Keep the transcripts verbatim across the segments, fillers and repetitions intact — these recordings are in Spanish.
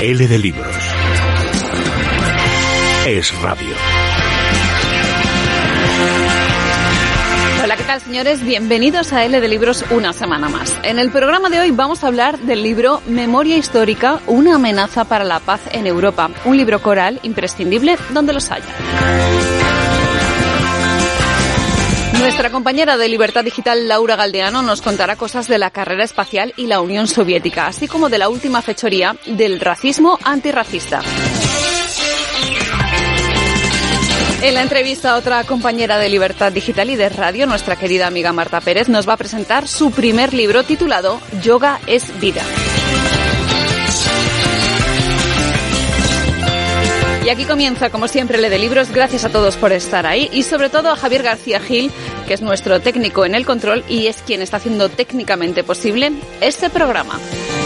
L de Libros. Es radio. Hola, ¿qué tal, señores? Bienvenidos a L de Libros una semana más. En el programa de hoy vamos a hablar del libro Memoria Histórica, una amenaza para la paz en Europa. Un libro coral imprescindible donde los haya. Nuestra compañera de Libertad Digital, Laura Galdeano, nos contará cosas de la carrera espacial y la Unión Soviética, así como de la última fechoría del racismo antirracista. En la entrevista, otra compañera de Libertad Digital y de Radio, nuestra querida amiga Marta Pérez, nos va a presentar su primer libro titulado Yoga es vida. Y aquí comienza, como siempre, L de Libros. Gracias a todos por estar ahí y sobre todo a Javier García Gil, que es nuestro técnico en el control y es quien está haciendo técnicamente posible este programa.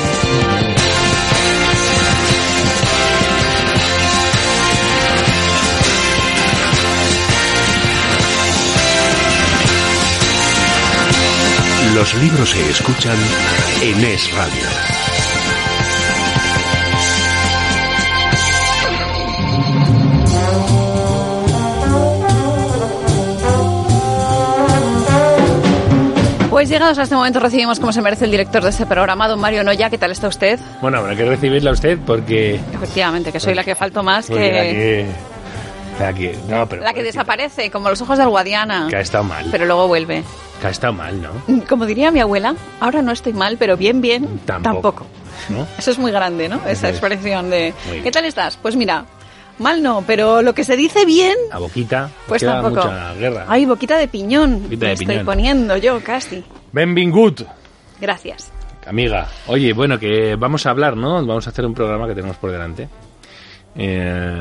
Los libros se escuchan en Es Radio. Pues llegados a este momento recibimos como se merece el director de este programa, don Mario Noya. ¿Qué tal está usted? Bueno, habrá que recibirla a usted porque... Efectivamente, que soy la que falto más que... La que... La que, no, pero la que desaparece, como los ojos del Guadiana. Que ha estado mal. Pero luego vuelve. Que ha estado mal, ¿no? Como diría mi abuela, ahora no estoy mal, pero bien, bien, tampoco. tampoco. ¿No? Eso es muy grande, ¿no? Esa expresión de... ¿Qué tal estás? Pues mira... Mal no, pero lo que se dice bien... A boquita, pues queda tampoco. Mucha guerra. Ay, boquita de piñón. Boquita me de estoy piñón. poniendo yo, casi. Benvingut. Gracias. Amiga, oye, bueno, que vamos a hablar, ¿no? Vamos a hacer un programa que tenemos por delante. Eh,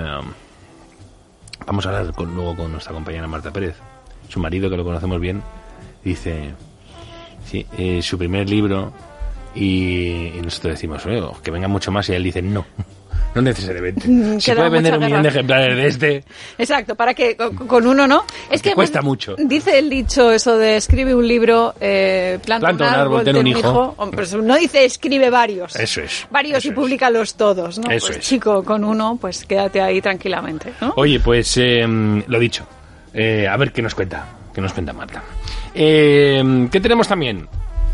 vamos a hablar con, luego con nuestra compañera Marta Pérez. Su marido, que lo conocemos bien, dice... Sí, eh, su primer libro y, y nosotros decimos, oh, que venga mucho más y él dice, no. No necesariamente. Se puede vender un millón de ejemplares de este. Exacto, para que con uno no. Es que cuesta pues, mucho. Dice el dicho eso de escribe un libro, eh, planta, planta un árbol, árbol ten un hijo. hijo. Pues no dice escribe varios. Eso es. Varios eso y públicalos todos, ¿no? Eso pues es. Chico, con uno, pues quédate ahí tranquilamente, ¿no? Oye, pues eh, lo dicho. Eh, a ver qué nos cuenta. ¿Qué nos cuenta Marta? Eh, ¿Qué tenemos también?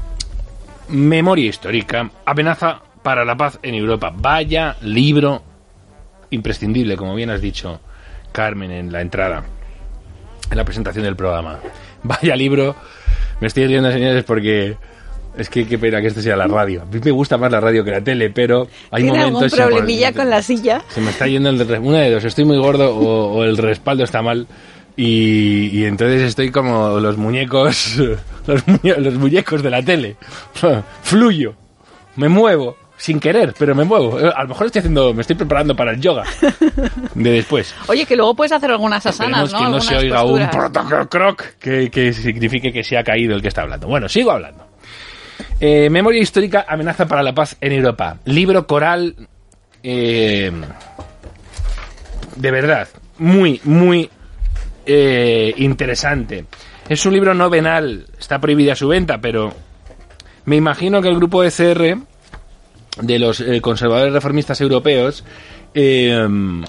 Memoria histórica. Amenaza para la paz en Europa. Vaya libro imprescindible, como bien has dicho, Carmen, en la entrada, en la presentación del programa. Vaya libro. Me estoy riendo, señores, porque es que qué pena que esto sea la radio. A mí me gusta más la radio que la tele, pero hay ¿Tiene momentos... ¿Tiene algún problemilla con la silla? Se me está yendo el... Una de dos, estoy muy gordo o, o el respaldo está mal. Y, y entonces estoy como los muñecos los, muñe, los muñecos de la tele. Fluyo, me muevo sin querer, pero me muevo. A lo mejor estoy haciendo, me estoy preparando para el yoga de después. Oye, que luego puedes hacer algunas asanas, ¿no? Que no algunas se oiga posturas. un protocroc que, que signifique que se ha caído el que está hablando. Bueno, sigo hablando. Eh, Memoria histórica, amenaza para la paz en Europa. Libro coral eh, de verdad, muy, muy Eh, interesante. Es un libro no venal, está prohibida su venta, pero me imagino que el grupo E C R de los eh, conservadores reformistas europeos eh,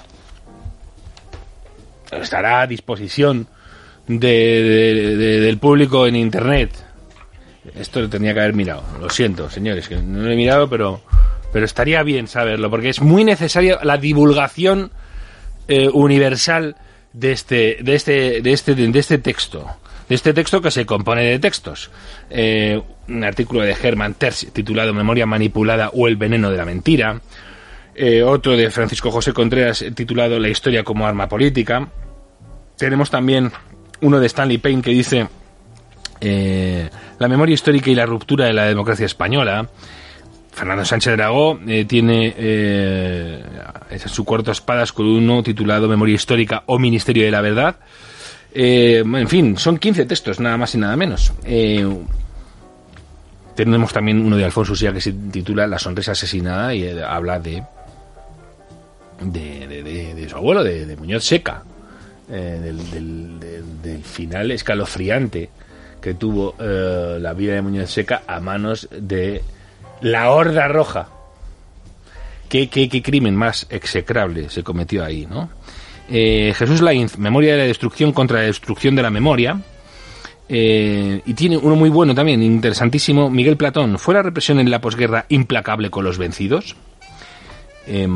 estará a disposición de, de, de, del público en internet. Esto lo tenía que haber mirado, lo siento, señores, que no lo he mirado, pero, pero estaría bien saberlo, porque es muy necesaria la divulgación eh, universal de este de este de este de este texto de este texto que se compone de textos. Eh, un artículo de Hermann Terz titulado Memoria manipulada o el veneno de la mentira. Eh, otro de Francisco José Contreras titulado La historia como arma política. Tenemos también uno de Stanley Payne que dice eh, la memoria histórica y la ruptura de la democracia española. Fernando Sánchez Dragó eh, tiene eh, su cuarto espadas con uno titulado Memoria histórica o Ministerio de la Verdad. Eh, en fin, son quince textos, nada más y nada menos. Eh, tenemos también uno de Alfonso Usía que se titula La sonrisa asesinada y eh, habla de de, de, de, de su abuelo, de, de Muñoz Seca, eh, del, del, del, del final escalofriante que tuvo eh, la vida de Muñoz Seca a manos de la Horda Roja. qué, qué, qué crimen más execrable se cometió ahí, ¿no? Eh, Jesús Lainz, Memoria de la destrucción contra la destrucción de la memoria. Eh, y tiene uno muy bueno también, interesantísimo, Miguel Platón, ¿fue la represión en la posguerra implacable con los vencidos? Eh,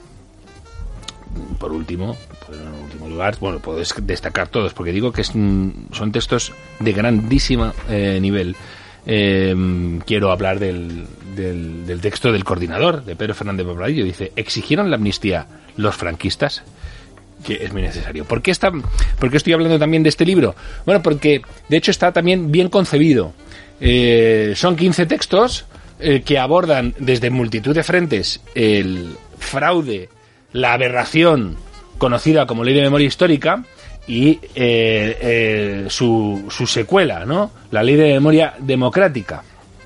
por último, pues en último lugar, bueno, puedo destacar todos, porque digo que es, son textos de grandísimo eh, nivel. Eh, quiero hablar del, del, del texto del coordinador, de Pedro Fernández Barbadillo. Dice, ¿exigieron la amnistía los franquistas? Que es muy necesario. ¿Por qué, está, ¿Por qué estoy hablando también de este libro? Bueno, porque de hecho está también bien concebido. Eh, son quince textos eh, que abordan desde multitud de frentes el fraude, la aberración conocida como Ley de Memoria Histórica y eh, eh, su, su secuela, ¿no? La Ley de Memoria Democrática,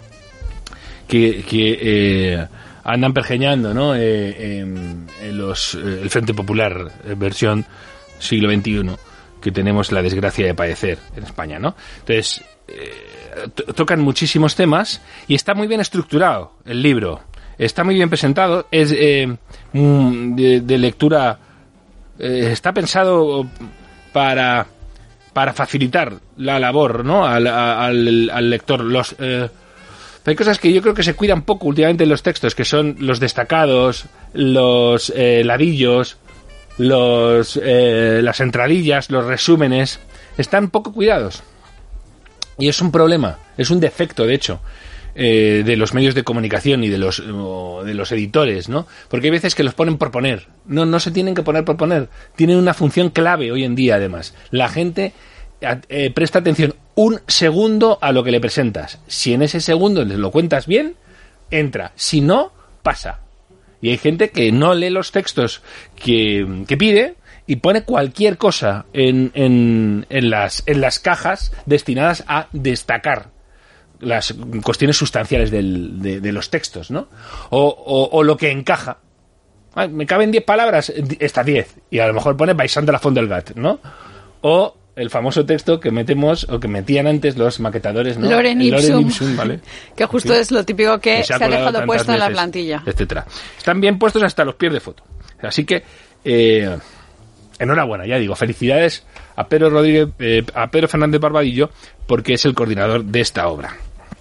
que... que eh, andan pergeñando, ¿no? Eh, en, en los, eh, el Frente Popular, eh, versión siglo veintiuno, que tenemos la desgracia de padecer en España, ¿no? Entonces, eh, to- tocan muchísimos temas y está muy bien estructurado el libro. Está muy bien presentado, es eh, de, de lectura, eh, está pensado para, para facilitar la labor, ¿no? Al, al, al lector. Los... Eh, Hay cosas que yo creo que se cuidan poco últimamente en los textos, que son los destacados, los eh, ladillos, los eh, las entradillas, los resúmenes. Están poco cuidados. Y es un problema, es un defecto, de hecho, eh, de los medios de comunicación y de los o de los editores, ¿no? Porque hay veces que los ponen por poner. No, no se tienen que poner por poner. Tienen una función clave hoy en día, además. La gente... Eh, presta atención un segundo a lo que le presentas. Si en ese segundo les lo cuentas bien, entra. Si no, pasa. Y hay gente que no lee los textos que, que pide y pone cualquier cosa en, en, en, las, en las cajas destinadas a destacar las cuestiones sustanciales del, de, de los textos, ¿no? O, o, o lo que encaja. Ay, me caben diez palabras, está diez. Y a lo mejor pone Baixant de la Font del Gat, ¿no? O el famoso texto que metemos o que metían antes los maquetadores, ¿no? Lorem ipsum, Lorem ipsum, ¿vale? Que justo sí. Es lo típico que, que se ha, se ha dejado puesto veces, en la plantilla, etcétera. Están bien puestos hasta los pies de foto. Así que eh, enhorabuena, ya digo, felicidades a Pedro Rodríguez, eh, a Pedro Fernández Barbadillo, porque es el coordinador de esta obra.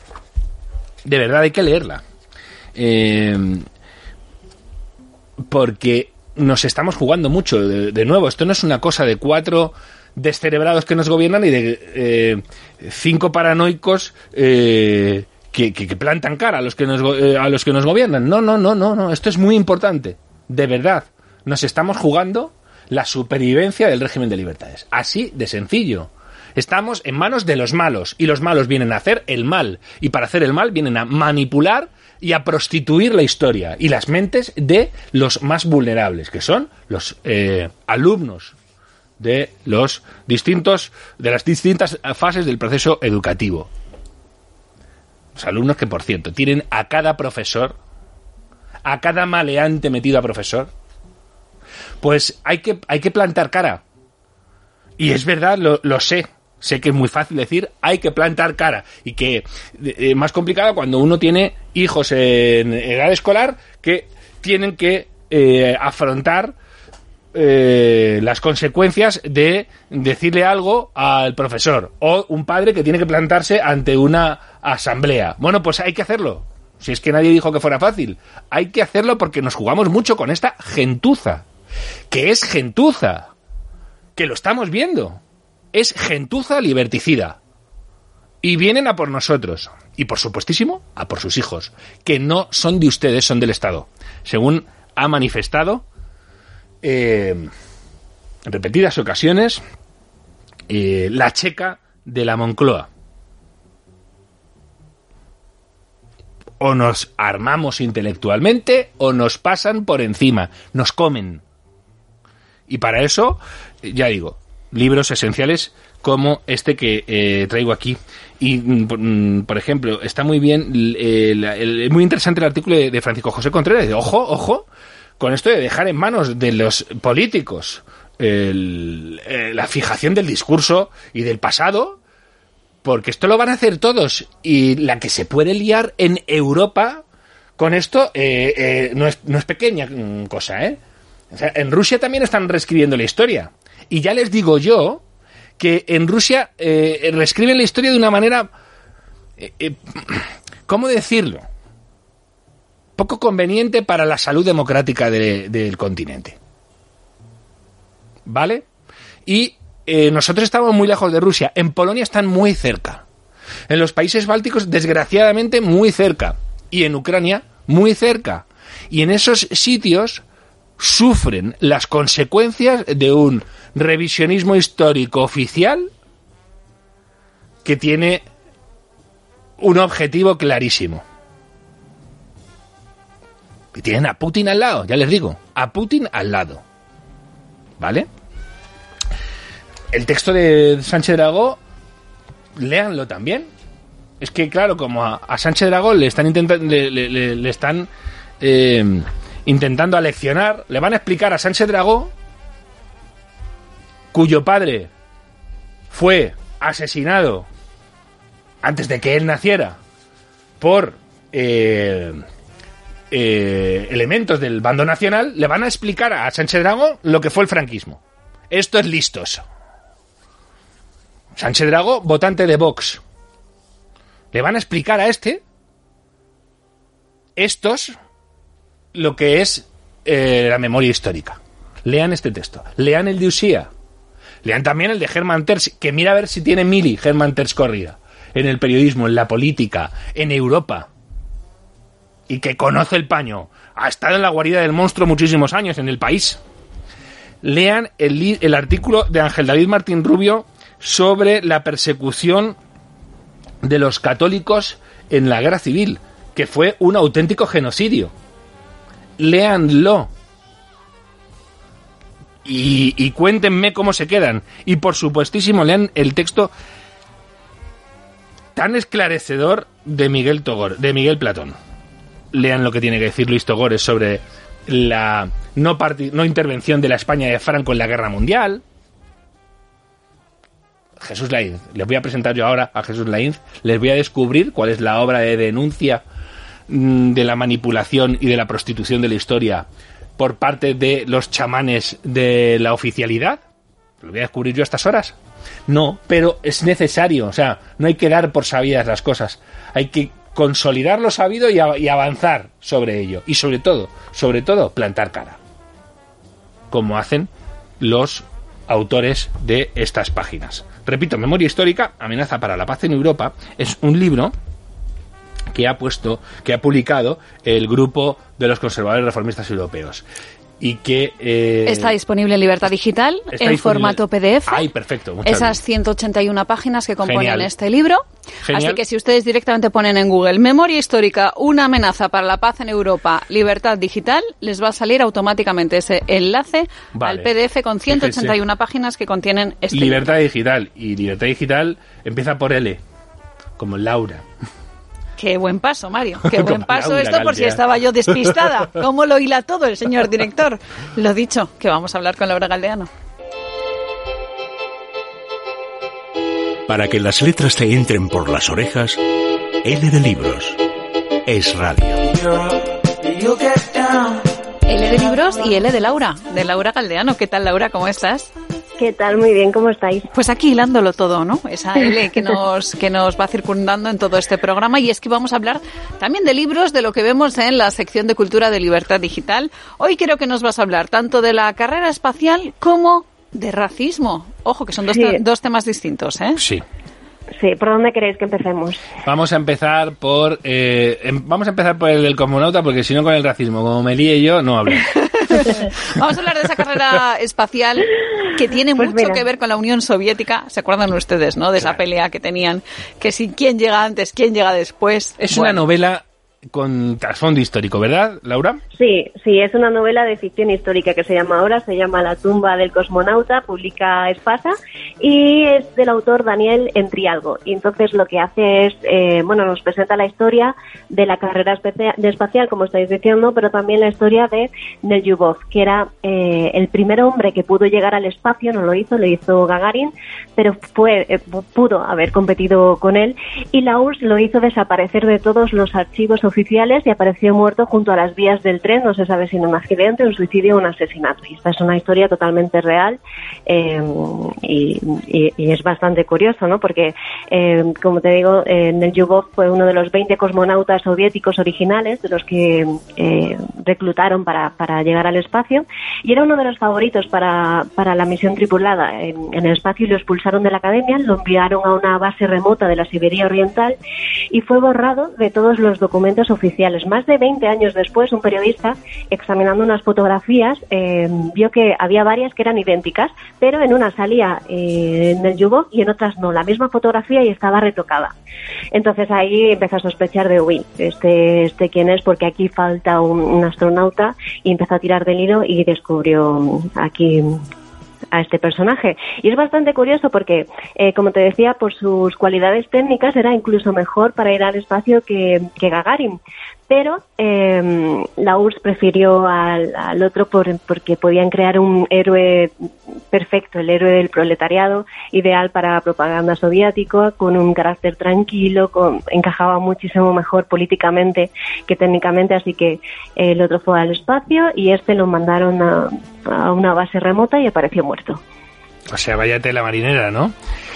De verdad hay que leerla, eh, porque nos estamos jugando mucho. De, de nuevo, esto no es una cosa de cuatro descerebrados que nos gobiernan y de eh, cinco paranoicos eh, que, que, que plantan cara a los que nos eh, a los que nos gobiernan. No, no, no, no, no. Esto es muy importante. De verdad, nos estamos jugando la supervivencia del régimen de libertades. Así de sencillo. Estamos en manos de los malos y los malos vienen a hacer el mal y para hacer el mal vienen a manipular y a prostituir la historia y las mentes de los más vulnerables, que son los eh, alumnos de los distintos de las distintas fases del proceso educativo. Los alumnos que, por cierto, tienen a cada profesor, a cada maleante metido a profesor, pues hay que hay que plantar cara. Y es verdad, lo, lo sé. Sé que es muy fácil decir, hay que plantar cara. Y que es eh, más complicado cuando uno tiene hijos en edad escolar que tienen que eh, afrontar Eh, las consecuencias de decirle algo al profesor, o un padre que tiene que plantarse ante una asamblea. Bueno, pues hay que hacerlo. Si es que nadie dijo que fuera fácil, hay que hacerlo porque nos jugamos mucho con esta gentuza, que es gentuza, que lo estamos viendo, es gentuza liberticida, y vienen a por nosotros, y por supuestísimo a por sus hijos, que no son de ustedes, son del Estado, según ha manifestado Eh, en repetidas ocasiones eh, la checa de la Moncloa. O nos armamos intelectualmente o nos pasan por encima, nos comen. Y para eso, ya digo, libros esenciales como este que eh, traigo aquí. Y, mm, por ejemplo, está muy bien, eh, el, el, muy interesante el artículo de, de Francisco José Contreras. De, ojo, ojo, con esto de dejar en manos de los políticos el, eh, la fijación del discurso y del pasado, porque esto lo van a hacer todos. Y la que se puede liar en Europa con esto eh, eh, no, es, no es pequeña cosa, ¿eh? O sea, en Rusia también están reescribiendo la historia. Y ya les digo yo que en Rusia eh, reescriben la historia de una manera, eh, eh, ¿cómo decirlo?, poco conveniente para la salud democrática de, del continente. ¿Vale? Y eh, nosotros estamos muy lejos de Rusia. En Polonia están muy cerca. En los países bálticos, desgraciadamente, muy cerca. Y en Ucrania, muy cerca. Y en esos sitios sufren las consecuencias de un revisionismo histórico oficial que tiene un objetivo clarísimo. Y tienen a Putin al lado, ya les digo, a Putin al lado. ¿Vale? El texto de Sánchez Dragó, léanlo también. Es que, claro, como a, a Sánchez Dragó le están intentando, le, le, le, le están eh, intentando aleccionar, le van a explicar a Sánchez Dragó, cuyo padre fue asesinado antes de que él naciera por eh, eh, elementos del bando nacional, le van a explicar a Sánchez Dragó lo que fue el franquismo. Esto es listoso. Sánchez Dragó, votante de Vox. Le van a explicar a este, estos, lo que es eh, la memoria histórica. Lean este texto. Lean el de Usía. Lean también el de Germán Terç, que mira a ver si tiene mili Germán Terç Corrida en el periodismo, en la política, en Europa. Y que conoce el paño. Ha estado en la guarida del monstruo muchísimos años en el país. Lean el, el artículo de Ángel David Martín Rubio sobre la persecución de los católicos en la guerra civil, que fue un auténtico genocidio. Léanlo. Y, y cuéntenme cómo se quedan. Y por supuestísimo, lean el texto tan esclarecedor de Miguel Togor, de Miguel Platón. Lean lo que tiene que decir Luis Togores sobre la no, part- no intervención de la España de Franco en la Guerra Mundial. Jesús Lainz, les voy a presentar yo ahora a Jesús Lainz, les voy a descubrir cuál es la obra de denuncia mmm, de la manipulación y de la prostitución de la historia por parte de los chamanes de la oficialidad. ¿Lo voy a descubrir yo a estas horas? No, pero es necesario, o sea, no hay que dar por sabidas las cosas, hay que consolidar lo sabido y, a- y avanzar sobre ello, y sobre todo, sobre todo, plantar cara, como hacen los autores de estas páginas. Repito, Memoria Histórica, Amenaza para la Paz en Europa, es un libro que ha puesto, que ha publicado el grupo de los conservadores reformistas europeos y que eh, está disponible en Libertad Digital, en formato P D F. Ay, perfecto. Muchas Esas gracias. ciento ochenta y una páginas que componen Genial. este libro. Genial. Así que si ustedes directamente ponen en Google Memoria Histórica, una amenaza para la paz en Europa, Libertad Digital, les va a salir automáticamente ese enlace Vale. al P D F con ciento ochenta y una Fíjense. páginas que contienen este Libertad libro. Digital. Y Libertad Digital empieza por L, como Laura. Qué buen paso, Mario. Qué Como buen paso Laura esto por si Galdea. estaba yo despistada. ¿Cómo lo hila todo el señor director? Lo dicho, que vamos a hablar con Laura Galdeano. Para que las letras te entren por las orejas, L de Libros. Es radio. L de libros y L de Laura, de Laura Galdeano. ¿Qué tal, Laura? ¿Cómo estás? ¿Qué tal? Muy bien, ¿cómo estáis? Pues aquí hilándolo todo, ¿no? Esa L que nos, que nos va circundando en todo este programa. Y es que vamos a hablar también de libros, de lo que vemos en la sección de Cultura de Libertad Digital. Hoy creo que nos vas a hablar tanto de la carrera espacial como de racismo. Ojo, que son dos, Sí. te- dos temas distintos, ¿eh? Sí. Sí, ¿por dónde queréis que empecemos? Vamos a empezar por eh, em- vamos a empezar por el del cosmonauta, porque si no con el racismo, como me líe yo, no hablo. Vamos a hablar de esa carrera espacial que tiene Pues mucho mira. que ver con la Unión Soviética. ¿Se acuerdan ustedes, no? De esa Claro. pelea que tenían, que si quién llega antes, quién llega después. Es Bueno. una novela con trasfondo histórico, ¿verdad, Laura? Sí, sí, es una novela de ficción histórica que se llama ahora, se llama La tumba del cosmonauta, publica Espasa y es del autor Daniel Entrialgo. Y entonces lo que hace es, eh, bueno, nos presenta la historia de la carrera especia- de espacial, como estáis diciendo, pero también la historia de Nelyubov, que era eh, el primer hombre que pudo llegar al espacio, no lo hizo, lo hizo Gagarin, pero fue eh, pudo haber competido con él, y la U R S S lo hizo desaparecer de todos los archivos oficiales y apareció muerto junto a las vías del tren, no se sabe si en un accidente, un suicidio o un asesinato. Y esta es una historia totalmente real eh, y, y, y es bastante curioso, ¿no? Porque, eh, como te digo, eh, Nel Yubov fue uno de los veinte cosmonautas soviéticos originales de los que eh, reclutaron para, para llegar al espacio, y era uno de los favoritos para, para la misión tripulada en, en el espacio, y lo expulsaron de la academia, lo enviaron a una base remota de la Siberia Oriental y fue borrado de todos los documentos oficiales. Más de veinte años después, un periodista, examinando unas fotografías, eh, vio que había varias que eran idénticas, pero en una salía eh, Nel Yubov y en otras no, la misma fotografía y estaba retocada. Entonces ahí empezó a sospechar de, uy, este, este quién es, porque aquí falta un, un astronauta, y empezó a tirar del hilo y descubrió aquí a este personaje. Y es bastante curioso porque, eh, como te decía, por sus cualidades técnicas era incluso mejor para ir al espacio que, que Gagarin. Pero eh, la U R S S prefirió al, al otro por, porque podían crear un héroe perfecto, el héroe del proletariado, ideal para propaganda soviética, con un carácter tranquilo, con, encajaba muchísimo mejor políticamente que técnicamente, así que el otro fue al espacio y este lo mandaron a, a una base remota y apareció muerto. O sea, vaya tela marinera, ¿no?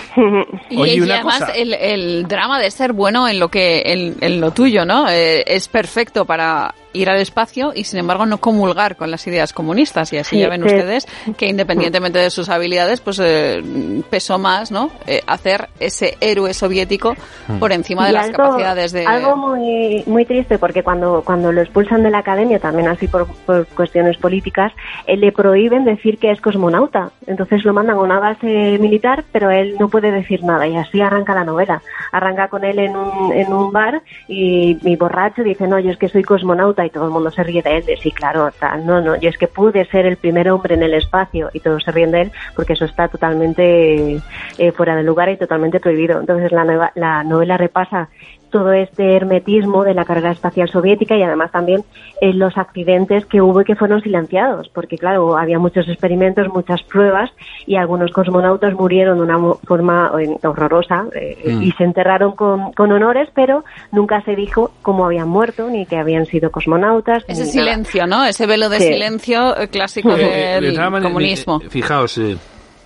Y, Oye, y una además cosa. El, el drama de ser bueno en lo que en, en lo tuyo, ¿no? Eh, es perfecto para ir al espacio y sin embargo no comulgar con las ideas comunistas, y así Sí, ya ven sí. ustedes que independientemente de sus habilidades, pues eh, pesó más, ¿no? Eh, hacer ese héroe soviético por encima de Y las algo, capacidades de... algo muy muy triste, porque cuando cuando lo expulsan de la academia, también así por, por cuestiones políticas, eh, le prohíben decir que es cosmonauta. Entonces lo mandan a una base militar, pero él no puede decir nada, y así arranca la novela. Arranca con él en un, en un bar y, y borracho dice, no, yo es que soy cosmonauta, y todo el mundo se ríe de él, de sí, claro, tal, no, no, yo es que pude ser el primer hombre en el espacio, y todos se ríen de él porque eso está totalmente eh, fuera de lugar y totalmente prohibido. Entonces la, nueva, la novela repasa todo este hermetismo de la carrera espacial soviética, y además también eh, los accidentes que hubo y que fueron silenciados, porque claro, había muchos experimentos, muchas pruebas, y algunos cosmonautas murieron de una forma eh, horrorosa eh, mm. y se enterraron con, con honores, pero nunca se dijo cómo habían muerto ni que habían sido cosmonautas. Ese silencio, nada. ¿no? Ese velo de sí. silencio eh, clásico eh, del de comunismo. Eh, fijaos, eh,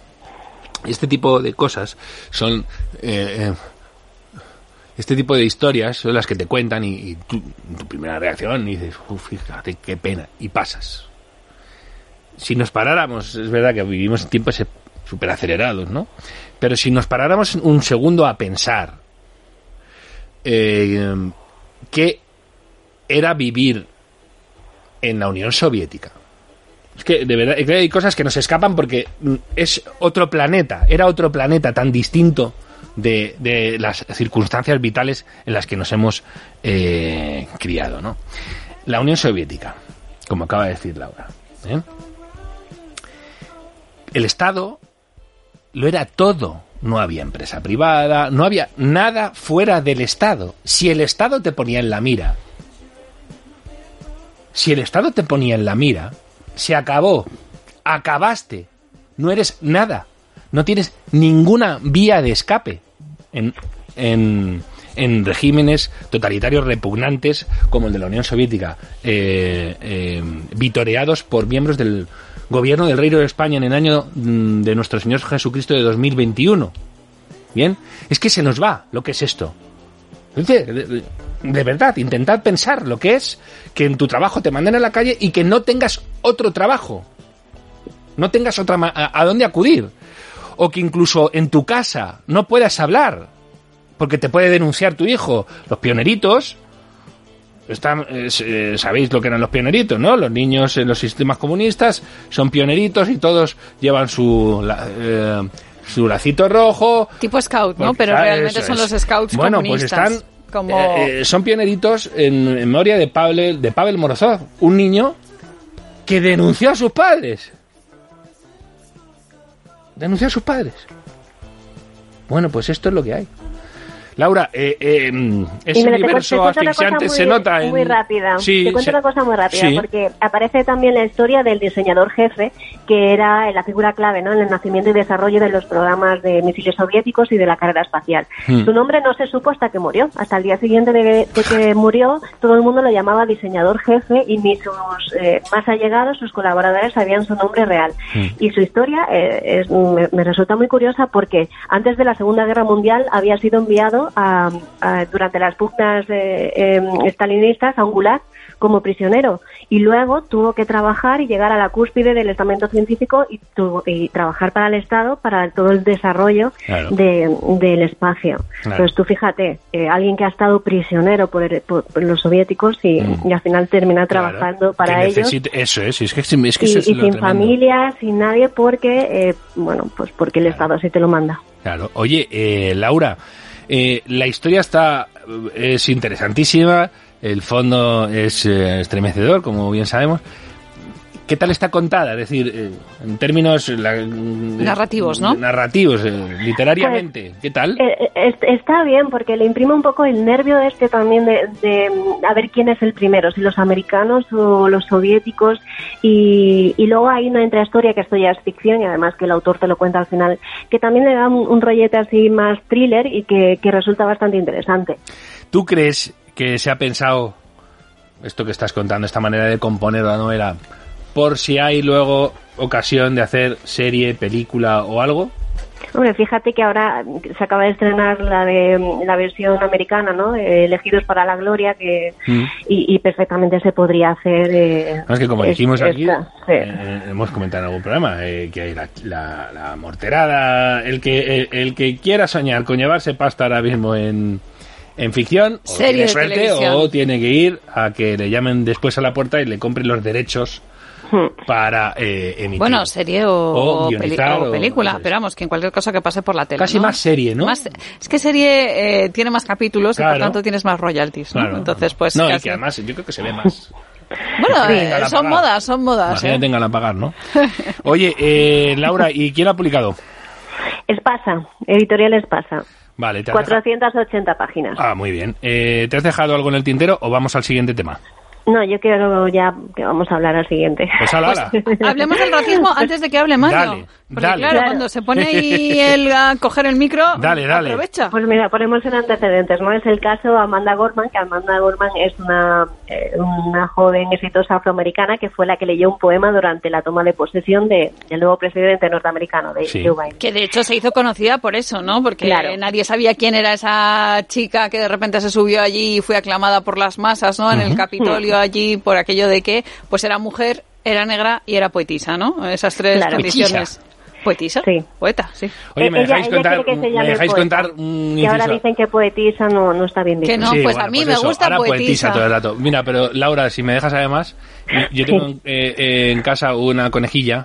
este tipo de cosas son... Eh, eh, Este tipo de historias son las que te cuentan y, y tú, tu primera reacción, y dices, uff, fíjate, qué pena, y pasas. Si nos paráramos, es verdad que vivimos en tiempos súper acelerados, ¿no? Pero si nos paráramos un segundo a pensar eh, qué era vivir en la Unión Soviética. Es que de verdad hay cosas que nos escapan porque es otro planeta, era otro planeta tan distinto De, de las circunstancias vitales en las que nos hemos eh, criado, ¿no? La Unión Soviética, como acaba de decir Laura, ¿eh? El Estado lo era todo, no había empresa privada, no había nada fuera del Estado. Si el Estado te ponía en la mira, si el Estado te ponía en la mira, se acabó, acabaste, no eres nada, no tienes ninguna vía de escape. En, en, en regímenes totalitarios repugnantes como el de la Unión Soviética, eh, eh, vitoreados por miembros del gobierno del Reino de España en el año de nuestro Señor Jesucristo de dos mil veintiuno. Bien, es que se nos va lo que es esto. De, de, de verdad, intentad pensar lo que es que en tu trabajo te manden a la calle y que no tengas otro trabajo, no tengas otra a, a dónde acudir. O que incluso en tu casa no puedas hablar, porque te puede denunciar tu hijo. Los pioneritos, están, eh, sabéis lo que eran los pioneritos, ¿no? Los niños en los sistemas comunistas son pioneritos y todos llevan su, la, eh, su lacito rojo. Tipo scout, ¿no? Pero realmente son los scouts bueno, comunistas. Bueno, pues están, como... eh, eh, son pioneritos en memoria de Pavel, de Pavel Morozov, un niño que denunció a sus padres. Denunció a sus padres. Bueno, pues esto es lo que hay. Laura, eh, eh, ese mira, universo te, te asfixiante muy, se nota en... muy rápida. Sí, te cuento se... una cosa muy rápida, sí. porque aparece también la historia del diseñador jefe, que era la figura clave, ¿no?, en el nacimiento y desarrollo de los programas de misiles soviéticos y de la carrera espacial. Hmm. Su nombre no se supo hasta que murió. Hasta el día siguiente de, de que murió, todo el mundo lo llamaba diseñador jefe y ni sus eh, más allegados, sus colaboradores, sabían su nombre real. Hmm. Y su historia eh, es, me, me resulta muy curiosa porque antes de la Segunda Guerra Mundial había sido enviado a, a, durante las pugnas eh, eh, estalinistas a un gulag como prisionero, y luego tuvo que trabajar y llegar a la cúspide del estamento científico y, tuvo, y trabajar para el Estado para todo el desarrollo claro. de, del espacio. Claro. Entonces tú fíjate, eh, alguien que ha estado prisionero por, el, por, por los soviéticos y, mm. y al final termina trabajando claro. para que ellos. Eso es, es que, es que y, eso es y lo sin tremendo. familia, sin nadie, porque, eh, bueno, pues porque el claro. Estado así te lo manda. Claro. Oye, eh, Laura, eh, la historia está es interesantísima. El fondo es eh, estremecedor, como bien sabemos. ¿Qué tal está contada? Es decir, eh, en términos... La, narrativos, ¿no? Narrativos, eh, literariamente. ¿Qué tal? Eh, eh, está bien, porque le imprime un poco el nervio este también de, de a ver quién es el primero, si los americanos o los soviéticos. Y, y luego hay una intrahistoria, que esto ya es ficción, y además que el autor te lo cuenta al final, que también le da un, un rollete así más thriller y que, que resulta bastante interesante. ¿Tú crees que se ha pensado esto que estás contando, esta manera de componer la novela, por si hay luego ocasión de hacer serie, película o algo? Hombre, fíjate que ahora se acaba de estrenar la de la versión americana, ¿no? Eh, Elegidos para la Gloria, que mm. y, y perfectamente se podría hacer. Eh, no, es que como es, dijimos esta, aquí, sí. eh, hemos comentado en algún programa eh, que hay la, la, la morterada, el que el, el que quiera soñar con llevarse pasta ahora mismo en en ficción, o serie tiene suerte televisión. O tiene que ir a que le llamen después a la puerta y le compren los derechos para eh, emitir. Bueno, serie o, o, peli o película, o, pero vamos, que en cualquier cosa que pase por la tele. Casi ¿no? más serie, ¿no? Más, es que serie eh, tiene más capítulos claro. y por tanto tienes más royalties, ¿no? Claro. Entonces, pues... No, casi... y que además yo creo que se ve más... Bueno, eh, son modas, son modas. Imagínate ¿eh? tengan a pagar, ¿no? Oye, eh, Laura, ¿y quién ha publicado? Espasa, Editorial Espasa. Vale, te cuatrocientas ochenta páginas. Ah, muy bien. Eh, ¿Te has dejado algo en el tintero o vamos al siguiente tema? No, yo quiero ya que vamos a hablar al siguiente. Pues habla, pues, hablemos del racismo antes de que hable Mario. Dale, Porque dale. claro, claro, cuando se pone ahí el, a coger el micro, dale, dale. aprovecha. Pues mira, ponemos en antecedentes, ¿no? Es el caso Amanda Gorman, que Amanda Gorman es una, eh, una joven exitosa afroamericana que fue la que leyó un poema durante la toma de posesión de, del nuevo presidente norteamericano, de sí. Joe Biden. Que de hecho se hizo conocida por eso, ¿no? Porque claro. nadie sabía quién era esa chica que de repente se subió allí y fue aclamada por las masas, ¿no? En uh-huh. el Capitolio allí por aquello de que pues era mujer, era negra y era poetisa, ¿no? Esas tres claro. condiciones. ¿Poetisa? Sí. Poeta, sí. Oye, ¿me dejáis ella, contar, ella que ¿me dejáis contar un que ahora dicen que poetisa no, no está bien dicho. Que no, sí, pues bueno, a mí pues me eso, gusta ahora poetisa. poetisa todo el rato. Mira, pero Laura, si me dejas además, yo tengo sí. eh, eh, en casa una conejilla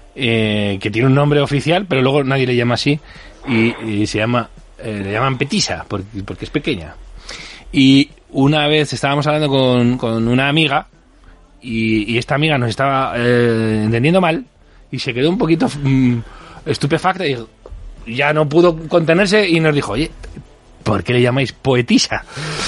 eh, que tiene un nombre oficial, pero luego nadie le llama así y, y se llama, eh, le llaman Petisa porque, porque es pequeña. Y una vez estábamos hablando con, con una amiga y, y esta amiga nos estaba eh, entendiendo mal y se quedó un poquito mm, estupefacta y ya no pudo contenerse y nos dijo, oye, ¿por qué le llamáis poetisa?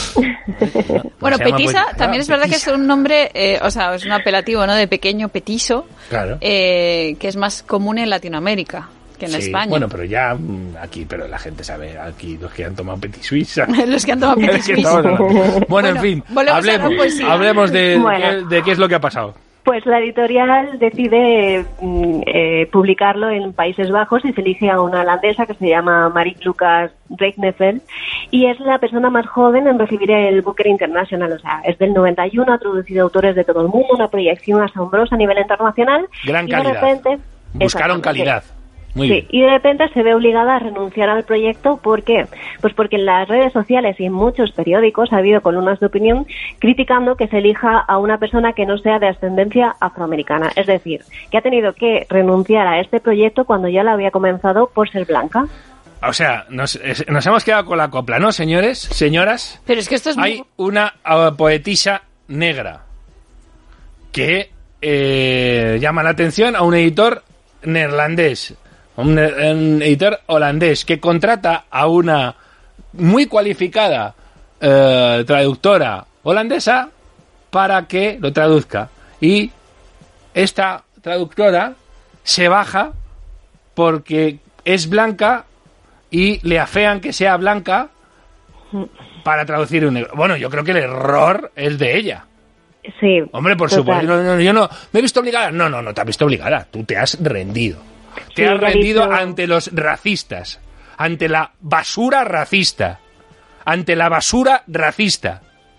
No, bueno, Petisa también es verdad petisa. Que es un nombre, eh, o sea, es un apelativo, ¿no? De pequeño, petiso, claro. eh, que es más común en Latinoamérica que en sí, España. Bueno, pero ya aquí, pero la gente sabe, aquí los que han tomado Petit Suisse. Los que han tomado Petit Suisse. bueno, bueno, en fin, hablemos, hablemos de, bueno. de, de qué es lo que ha pasado. Pues la editorial decide eh, publicarlo en Países Bajos y se elige a una holandesa que se llama Marie Lucas Regnefeld y es la persona más joven en recibir el Booker International, o sea, es del noventa y uno, ha traducido autores de todo el mundo, una proyección asombrosa a nivel internacional. Gran y calidad. De repente, buscaron calidad. Muy sí, bien. Y de repente se ve obligada a renunciar al proyecto. ¿Por qué? Pues porque en las redes sociales y en muchos periódicos ha habido columnas de opinión criticando que se elija a una persona que no sea de ascendencia afroamericana. Es decir, que ha tenido que renunciar a este proyecto cuando ya lo había comenzado por ser blanca. O sea, nos, nos hemos quedado con la copla, ¿no, señores? Señoras. Pero es que esto es Hay muy... una uh, poetisa negra que eh, llama la atención a un editor neerlandés. Un, un editor holandés que contrata a una muy cualificada eh, traductora holandesa para que lo traduzca. Y esta traductora se baja porque es blanca y le afean que sea blanca para traducir un negro. Bueno, yo creo que el error es de ella. Sí. Hombre, por supuesto, no, no, yo no me he visto obligada. No, no, no te has visto obligada. Tú te has rendido. Te Sí, has rendido dicho... ante los racistas, ante la basura racista, ante la basura racista.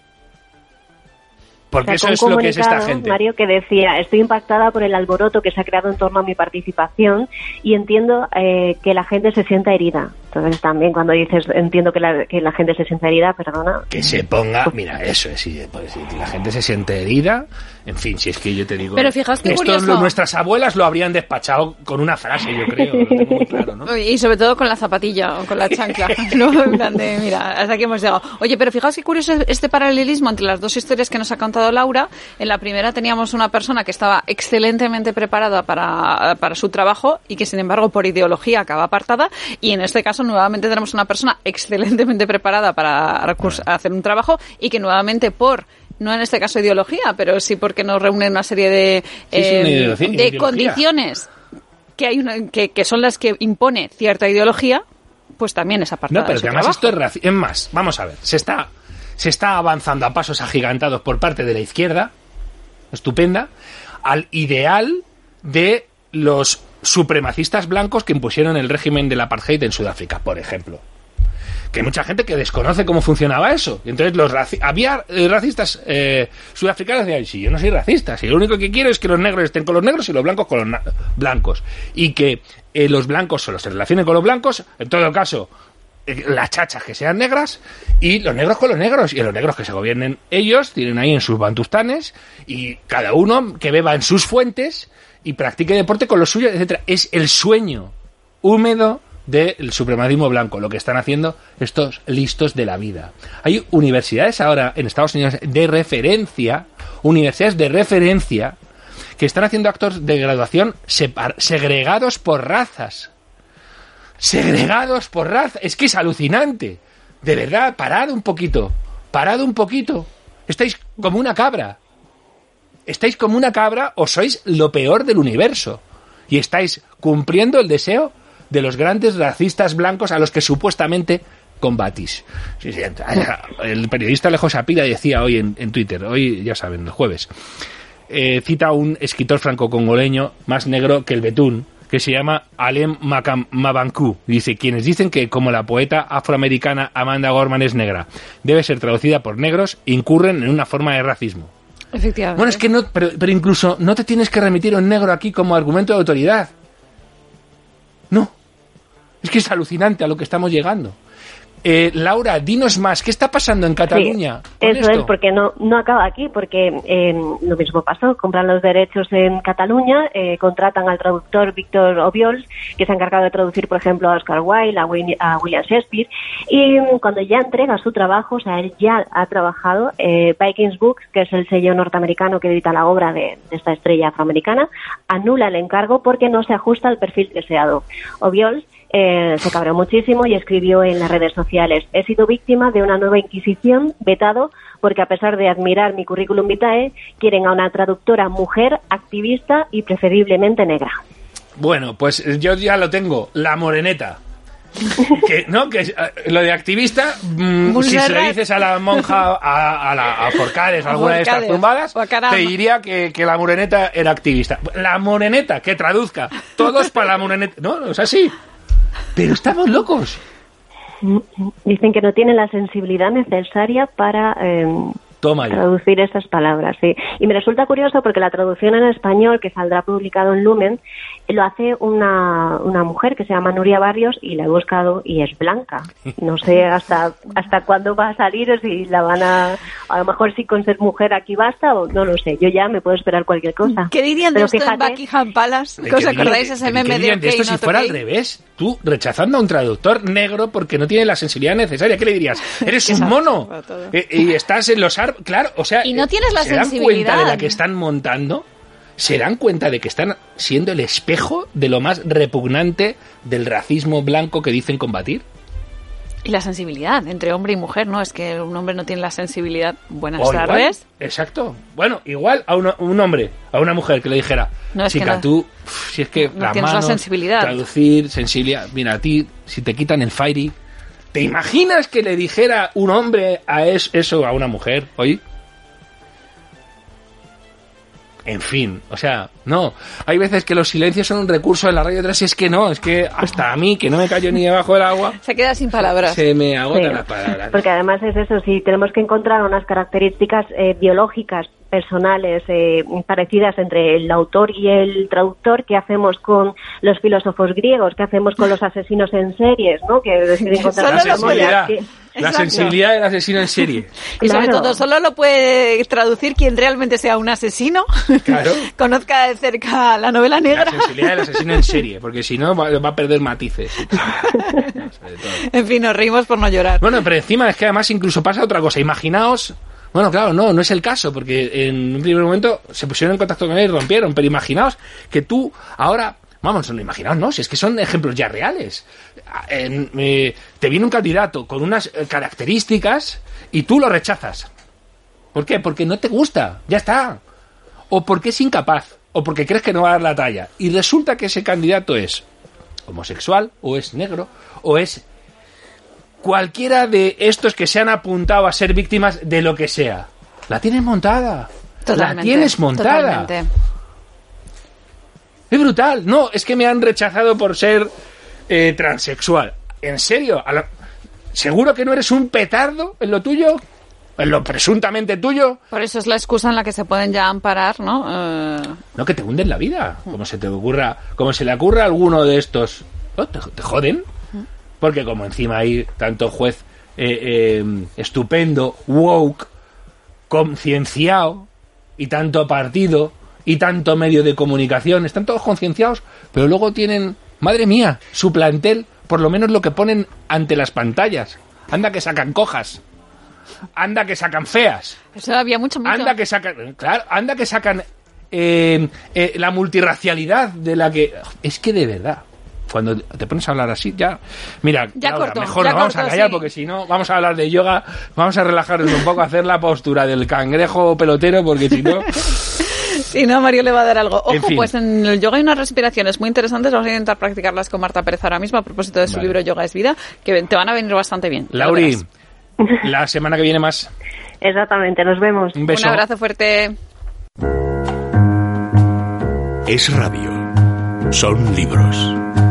Porque O sea, eso es lo que es esta gente. Mario, que decía, estoy impactada por el alboroto que se ha creado en torno a mi participación y entiendo eh, que la gente se sienta herida. Entonces también cuando dices, entiendo que la, que la gente se sienta herida, perdona. Que se ponga, mira, eso es, si, pues, si la gente se siente herida, en fin, si es que yo te digo... Pero fijaos qué esto curioso. Lo, nuestras abuelas lo habrían despachado con una frase, yo creo, lo tengo muy claro, ¿no? Y sobre todo con la zapatilla o con la chancla, ¿no? En plan de, mira, hasta aquí hemos llegado. Oye, pero fijaos qué curioso es este paralelismo entre las dos historias que nos ha contado Laura. En la primera teníamos una persona que estaba excelentemente preparada para, para su trabajo y que, sin embargo, por ideología acaba apartada. Y en este caso, nuevamente tenemos una persona excelentemente preparada para recurs- hacer un trabajo y que, nuevamente, por... no en este caso ideología, pero sí porque nos reúne una serie de, Sí, es una eh, ideología- de ideología. condiciones que hay una, que, que son las que impone cierta ideología, pues también es apartada. No, pero de que su además trabajo. esto es raci- es más, vamos a ver, se está, se está avanzando a pasos agigantados por parte de la izquierda, estupenda, al ideal de los supremacistas blancos que impusieron el régimen del apartheid en Sudáfrica, por ejemplo. Que hay mucha gente que desconoce cómo funcionaba eso. Y entonces los raci- había eh, racistas eh, sudafricanos que decían, sí, yo no soy racista, si lo único que quiero es que los negros estén con los negros y los blancos con los na- blancos. Y que eh, los blancos solo se relacionen con los blancos, en todo caso, eh, las chachas que sean negras, y los negros con los negros, y los negros que se gobiernen ellos, tienen ahí en sus bantustanes, y cada uno que beba en sus fuentes y practique deporte con los suyos, etcétera. Es el sueño húmedo del supremacismo blanco, lo que están haciendo estos listos de la vida. Hay universidades ahora en Estados Unidos de referencia, universidades de referencia, que están haciendo actos de graduación separ- segregados por razas. Segregados por raza. Es que es alucinante. De verdad, parad un poquito. Parad un poquito. Estáis como una cabra. Estáis como una cabra o sois lo peor del universo. Y estáis cumpliendo el deseo de los grandes racistas blancos a los que supuestamente combatís. Sí, sí, el periodista Alejo Sapira decía hoy en, en Twitter, hoy ya saben, el jueves, eh, cita a un escritor franco-congoleño más negro que el betún, que se llama Alem Makam Mabankou. Dice, quienes dicen que, como la poeta afroamericana Amanda Gorman es negra, debe ser traducida por negros, incurren en una forma de racismo. Efectivamente. Bueno, es que no, pero, pero incluso no te tienes que remitir a un negro aquí como argumento de autoridad. No. Es que es alucinante a lo que estamos llegando. Eh, Laura, dinos más, ¿qué está pasando en Cataluña? Sí, con eso esto? es, porque no no acaba aquí, porque eh, lo mismo pasó, compran los derechos en Cataluña, eh, contratan al traductor Víctor Obiols, que se ha encargado de traducir, por ejemplo, a Oscar Wilde, a, Win- a William Shakespeare, y mm, cuando ya entrega su trabajo, o sea, él ya ha trabajado, eh, Vikings Books, que es el sello norteamericano que edita la obra de, de esta estrella afroamericana, anula el encargo porque no se ajusta al perfil deseado. Obiols Eh, se cabreó muchísimo y escribió en las redes sociales: he sido víctima de una nueva inquisición, vetado, porque a pesar de admirar mi currículum vitae, quieren a una traductora mujer, activista y preferiblemente negra. Bueno, pues yo ya lo tengo, la moreneta. Que, ¿no? Que eh, lo de activista, mm, si se le dices a la monja, a, a, la, a Forcades, a alguna de estas Forcades, tumbadas, o a Caramba. te diría que, que la moreneta era activista. La moreneta, que traduzca. Todos para la moreneta. No, no es así. Pero estamos locos. Dicen que no tienen la sensibilidad necesaria para eh, Toma ya. traducir esas palabras, sí. Y me resulta curioso porque la traducción en español, que saldrá publicado en Lumen, lo hace una, una mujer que se llama Nuria Barrios, y la he buscado y es blanca. No sé hasta hasta cuándo va a salir, o si la van a... A lo mejor si con ser mujer aquí basta, o no lo sé. Yo ya me puedo esperar cualquier cosa. ¿Qué dirían de Pero esto en fíjate- Buckingham Palace? ¿Qué ¿Que os dirían- acordáis ese qué meme de dirían de OK, esto si not fuera OK? al revés? Tú rechazando a un traductor negro porque no tiene la sensibilidad necesaria. ¿Qué le dirías? Eres un mono. para todo. Eh, y estás en los árboles. Claro, o sea... Y no tienes la ¿se dan sensibilidad? cuenta de la que están montando? ¿Se dan cuenta de que están siendo el espejo de lo más repugnante del racismo blanco que dicen combatir? Y la sensibilidad entre hombre y mujer, ¿no? Es que un hombre no tiene la sensibilidad. Buenas o tardes. Igual, exacto. Bueno, igual a una, un hombre, a una mujer que le dijera, no, es chica, que no, tú, uf, si es que no la tienes mano, la sensibilidad. Traducir, sensibilidad. Mira, a ti, si te quitan el fairy, ¿te imaginas que le dijera un hombre a es, eso a una mujer hoy? En fin, o sea, no. Hay veces que los silencios son un recurso en la radio, otras es que no, es que hasta a mí, que no me callo ni debajo del agua, se queda sin palabras. Se me agotan sí, las palabras. Porque además es eso, si tenemos que encontrar unas características eh, biológicas, personales, eh, parecidas entre el autor y el traductor, ¿qué hacemos con los filósofos griegos? ¿Qué hacemos con los asesinos en series? ¿No? Que deciden encontrar la sensibilidad, que... la sensibilidad del asesino en serie. Y sobre Claro. todo, solo lo puede traducir quien realmente sea un asesino, Claro. conozca de cerca la novela negra. La sensibilidad del asesino en serie, porque si no va, va a perder matices. En fin, nos reímos por no llorar. Bueno, pero encima es que además incluso pasa otra cosa. Imaginaos... Bueno, claro, no, no es el caso, porque en un primer momento se pusieron en contacto con él y rompieron, pero imaginaos que tú ahora... Vamos, no imaginaos, no, si es que son ejemplos ya reales. Eh, eh, te viene un candidato con unas eh, características y tú lo rechazas. ¿Por qué? Porque no te gusta, ya está. O porque es incapaz, o porque crees que no va a dar la talla. Y resulta que ese candidato es homosexual, o es negro, o es cualquiera de estos que se han apuntado a ser víctimas de lo que sea. La tienes montada. Totalmente, la tienes montada. Totalmente. Es brutal. No, es que me han rechazado por ser eh, transexual. ¿En serio? ¿A la... ¿Seguro que no eres un petardo en lo tuyo? ¿En lo presuntamente tuyo? Por eso es la excusa en la que se pueden ya amparar, ¿no? Eh... No, que te hunden la vida. Como se te ocurra, como se le ocurra a alguno de estos, ¿no? te, te joden. Porque como encima hay tanto juez eh, eh, estupendo, woke, concienciado, y tanto partido, y tanto medio de comunicación, están todos concienciados, pero luego tienen, madre mía, su plantel, por lo menos lo que ponen ante las pantallas. Anda que sacan cojas. Anda que sacan feas. Eso había mucho, mucho. Anda que sacan, claro, anda que sacan eh, eh, la multirracialidad de la que... Es que de verdad... Cuando te pones a hablar así, ya... Mira, ya Laura, corto, mejor ya nos vamos corto, a callar, sí. Porque si no, vamos a hablar de yoga, vamos a relajarnos un poco, a hacer la postura del cangrejo pelotero, porque si no... Si no, Mario le va a dar algo. Ojo, En fin. Pues en el yoga hay unas respiraciones muy interesantes, vamos a intentar practicarlas con Marta Pérez ahora mismo, a propósito de su Vale. libro Yoga es Vida, que te van a venir bastante bien. Ya lo Lauri, verás. la semana que viene más. Exactamente, nos vemos. Un beso. Un abrazo fuerte. Es radio. Son libros.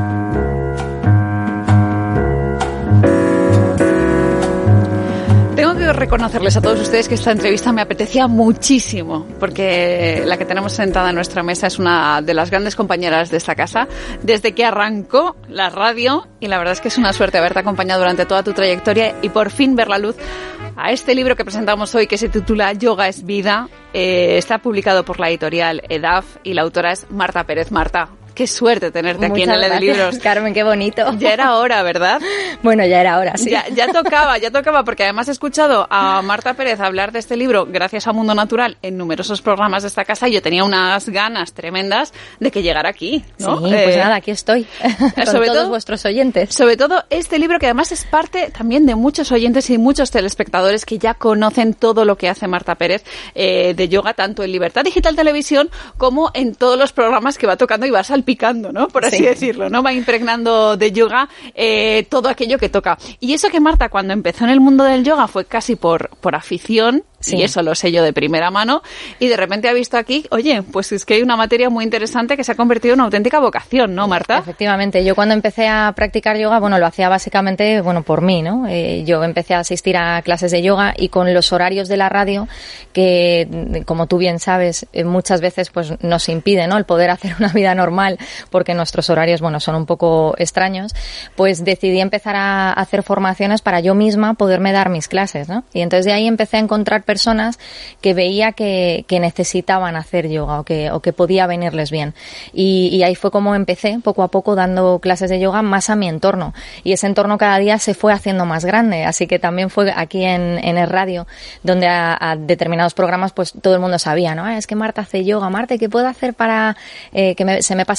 Tengo que reconocerles a todos ustedes que esta entrevista me apetecía muchísimo, porque la que tenemos sentada en nuestra mesa es una de las grandes compañeras de esta casa, desde que arrancó la radio, y la verdad es que es una suerte haberte acompañado durante toda tu trayectoria y por fin ver la luz a este libro que presentamos hoy, que se titula Yoga es Vida. Eh, está publicado por la editorial EDAF y la autora es Marta Pérez. Marta, qué suerte tenerte aquí Muchas en L de gracias, Libros. Carmen, qué bonito. Ya era hora, ¿verdad? Bueno, ya era hora, sí. Ya, ya tocaba, ya tocaba, porque además he escuchado a Marta Pérez hablar de este libro gracias a Mundo Natural en numerosos programas de esta casa y yo tenía unas ganas tremendas de que llegara aquí, ¿no? Sí, pues Eh, nada, aquí estoy, con sobre todos todo- vuestros oyentes. Sobre todo este libro que además es parte también de muchos oyentes y muchos telespectadores que ya conocen todo lo que hace Marta Pérez eh, de yoga, tanto en Libertad Digital Televisión como en todos los programas que va tocando y va salpicando, ¿no? Por así Sí. decirlo, ¿no? Va impregnando de yoga eh, todo aquello que toca. Y eso que Marta cuando empezó en el mundo del yoga fue casi por, por afición. Sí. Y eso lo sé yo de primera mano, y de repente ha visto aquí, oye, pues es que hay una materia muy interesante que se ha convertido en una auténtica vocación, ¿no, Marta? Efectivamente, yo cuando empecé a practicar yoga, bueno, lo hacía básicamente, bueno, por mí, ¿no? Eh, yo empecé a asistir a clases de yoga y con los horarios de la radio, que como tú bien sabes, eh, muchas veces pues nos impide, ¿no? El poder hacer una vida normal, porque nuestros horarios, bueno, son un poco extraños, pues decidí empezar a hacer formaciones para yo misma poderme dar mis clases, ¿no? Y entonces de ahí empecé a encontrar personas que veía que, que necesitaban hacer yoga o que, o que podía venirles bien. Y, y ahí fue como empecé poco a poco dando clases de yoga más a mi entorno. Y ese entorno cada día se fue haciendo más grande. Así que también fue aquí en, en el radio, donde a, a determinados programas pues todo el mundo sabía, ¿no? Ah, es que Marta hace yoga. Marta, ¿qué puedo hacer para eh, que me, se me pase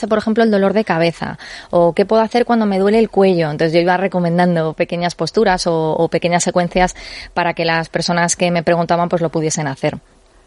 pase, por ejemplo, el dolor de cabeza, o qué puedo hacer cuando me duele el cuello. Entonces yo iba recomendando pequeñas posturas o, o pequeñas secuencias para que las personas que me preguntaban pues lo pudiesen hacer.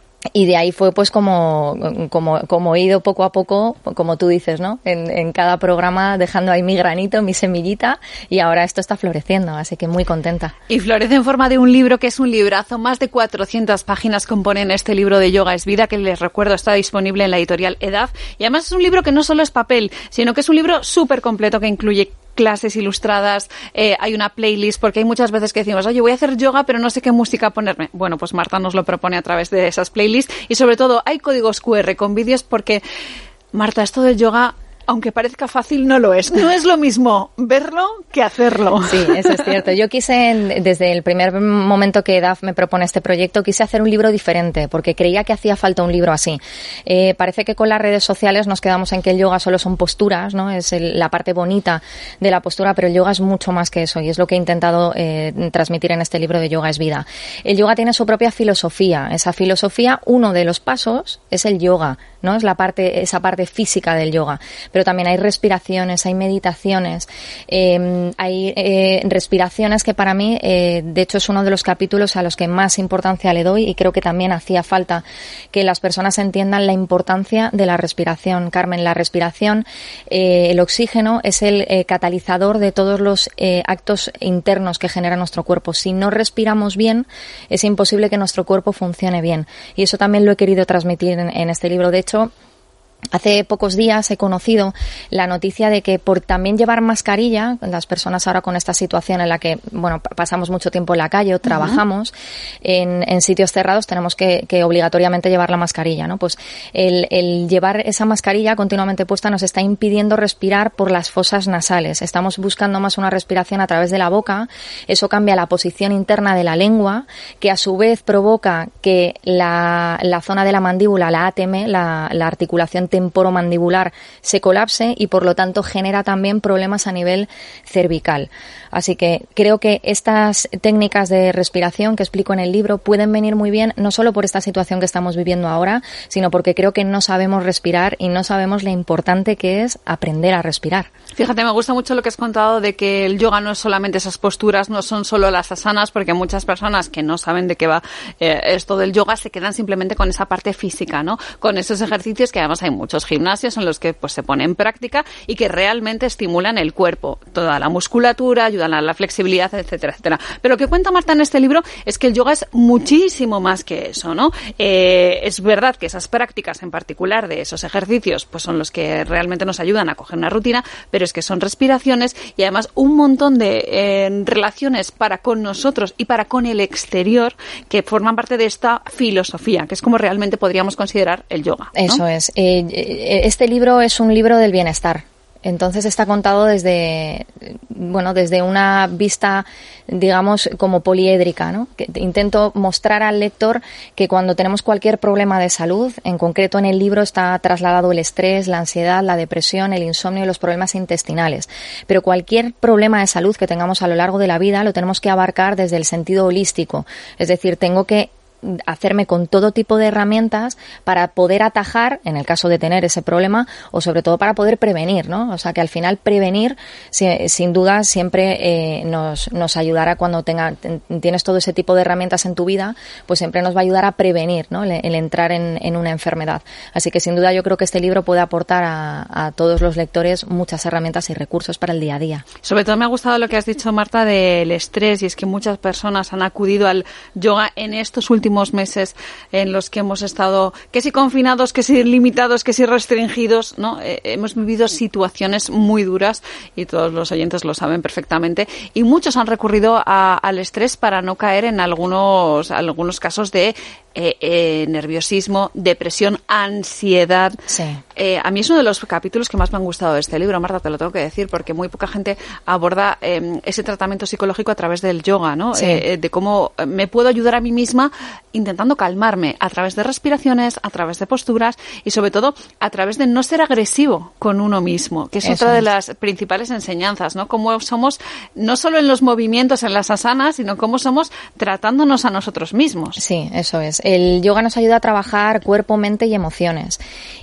Y de ahí fue pues como, como, como he ido poco a poco, como tú dices, ¿no? En, en cada programa dejando ahí mi granito, mi semillita, y ahora esto está floreciendo, así que muy contenta. Y florece en forma de un libro que es un librazo. Más de cuatrocientas páginas componen este libro de Yoga es Vida, que les recuerdo está disponible en la editorial EDAF. Y además es un libro que no solo es papel, sino que es un libro súper completo que incluye clases ilustradas, eh, hay una playlist, porque hay muchas veces que decimos, oye, voy a hacer yoga, pero no sé qué música ponerme. Bueno, pues Marta nos lo propone a través de esas playlists y sobre todo hay códigos cu erre con vídeos porque, Marta, esto del yoga, aunque parezca fácil, no lo es. No es lo mismo verlo que hacerlo. Sí, eso es cierto. Yo quise, desde el primer momento que EDAF me propone este proyecto, quise hacer un libro diferente, porque creía que hacía falta un libro así. Eh, parece que con las redes sociales nos quedamos en que el yoga solo son posturas, ¿no? Es el, la parte bonita de la postura, pero el yoga es mucho más que eso, y es lo que he intentado eh, transmitir en este libro de Yoga es Vida. El yoga tiene su propia filosofía. Esa filosofía, uno de los pasos es el yoga, ¿no? Es la parte, esa parte física del yoga. Pero también hay respiraciones, hay meditaciones, eh, hay eh, respiraciones que para mí, eh, de hecho, es uno de los capítulos a los que más importancia le doy y creo que también hacía falta que las personas entiendan la importancia de la respiración. Carmen, la respiración, eh, el oxígeno es el eh, catalizador de todos los eh, actos internos que genera nuestro cuerpo. Si no respiramos bien, es imposible que nuestro cuerpo funcione bien. Y eso también lo he querido transmitir en, en este libro. De hecho, hace pocos días he conocido la noticia de que por también llevar mascarilla, las personas ahora con esta situación en la que, bueno, pasamos mucho tiempo en la calle o trabajamos uh-huh. en, en sitios cerrados, tenemos que, que obligatoriamente llevar la mascarilla, ¿no? Pues el, el llevar esa mascarilla continuamente puesta nos está impidiendo respirar por las fosas nasales. Estamos buscando más una respiración a través de la boca. Eso cambia la posición interna de la lengua, que a su vez provoca que la, la zona de la mandíbula, la A T M, la, la articulación temporomandibular, se colapse y por lo tanto genera también problemas a nivel cervical. Así que creo que estas técnicas de respiración que explico en el libro pueden venir muy bien, no solo por esta situación que estamos viviendo ahora, sino porque creo que no sabemos respirar y no sabemos lo importante que es aprender a respirar. Fíjate, me gusta mucho lo que has contado de que el yoga no es solamente esas posturas, no son solo las asanas, porque muchas personas que no saben de qué va eh, esto del yoga se quedan simplemente con esa parte física, ¿no? Con esos ejercicios que además hay muchos gimnasios en los que pues se pone en práctica y que realmente estimulan el cuerpo, toda la musculatura, ayudan a la flexibilidad, etcétera, etcétera. Pero lo que cuenta Marta en este libro es que el yoga es muchísimo más que eso, ¿no? Eh, es verdad que esas prácticas en particular de esos ejercicios pues son los que realmente nos ayudan a coger una rutina, pero es que son respiraciones y además un montón de eh, relaciones para con nosotros y para con el exterior que forman parte de esta filosofía, que es como realmente podríamos considerar el yoga, ¿no? Eso es. Eh, este libro es un libro del bienestar. Entonces está contado desde, bueno, desde una vista, digamos, como poliédrica, ¿no? Que intento mostrar al lector que cuando tenemos cualquier problema de salud, en concreto en el libro está trasladado el estrés, la ansiedad, la depresión, el insomnio y los problemas intestinales. Pero cualquier problema de salud que tengamos a lo largo de la vida lo tenemos que abarcar desde el sentido holístico. Es decir, tengo que hacerme con todo tipo de herramientas para poder atajar, en el caso de tener ese problema, o sobre todo para poder prevenir, ¿no? O sea, que al final prevenir, si, sin duda, siempre eh, nos, nos ayudará cuando tenga, ten, tienes todo ese tipo de herramientas en tu vida, pues siempre nos va a ayudar a prevenir, ¿no? El, el entrar en, en una enfermedad. Así que sin duda yo creo que este libro puede aportar a, a todos los lectores muchas herramientas y recursos para el día a día. Sobre todo me ha gustado lo que has dicho, Marta, del estrés, y es que muchas personas han acudido al yoga en estos últimos meses en los que hemos estado, que si confinados, que si limitados, que si restringidos, ¿no? Eh, hemos vivido situaciones muy duras y todos los oyentes lo saben perfectamente y muchos han recurrido a, al estrés para no caer en algunos, algunos casos de eh, eh, nerviosismo, depresión, ansiedad. Sí. Eh, a mí es uno de los capítulos que más me han gustado de este libro, Marta, te lo tengo que decir, porque muy poca gente aborda eh, ese tratamiento psicológico a través del yoga, ¿no? Sí. Eh, de cómo me puedo ayudar a mí misma intentando calmarme a través de respiraciones, a través de posturas y sobre todo a través de no ser agresivo con uno mismo, que es Eso otra de es. las principales enseñanzas, ¿no? Cómo somos, no solo en los movimientos, en las asanas, sino cómo somos tratándonos a nosotros mismos. Sí, eso es. El yoga nos ayuda a trabajar cuerpo, mente y emociones.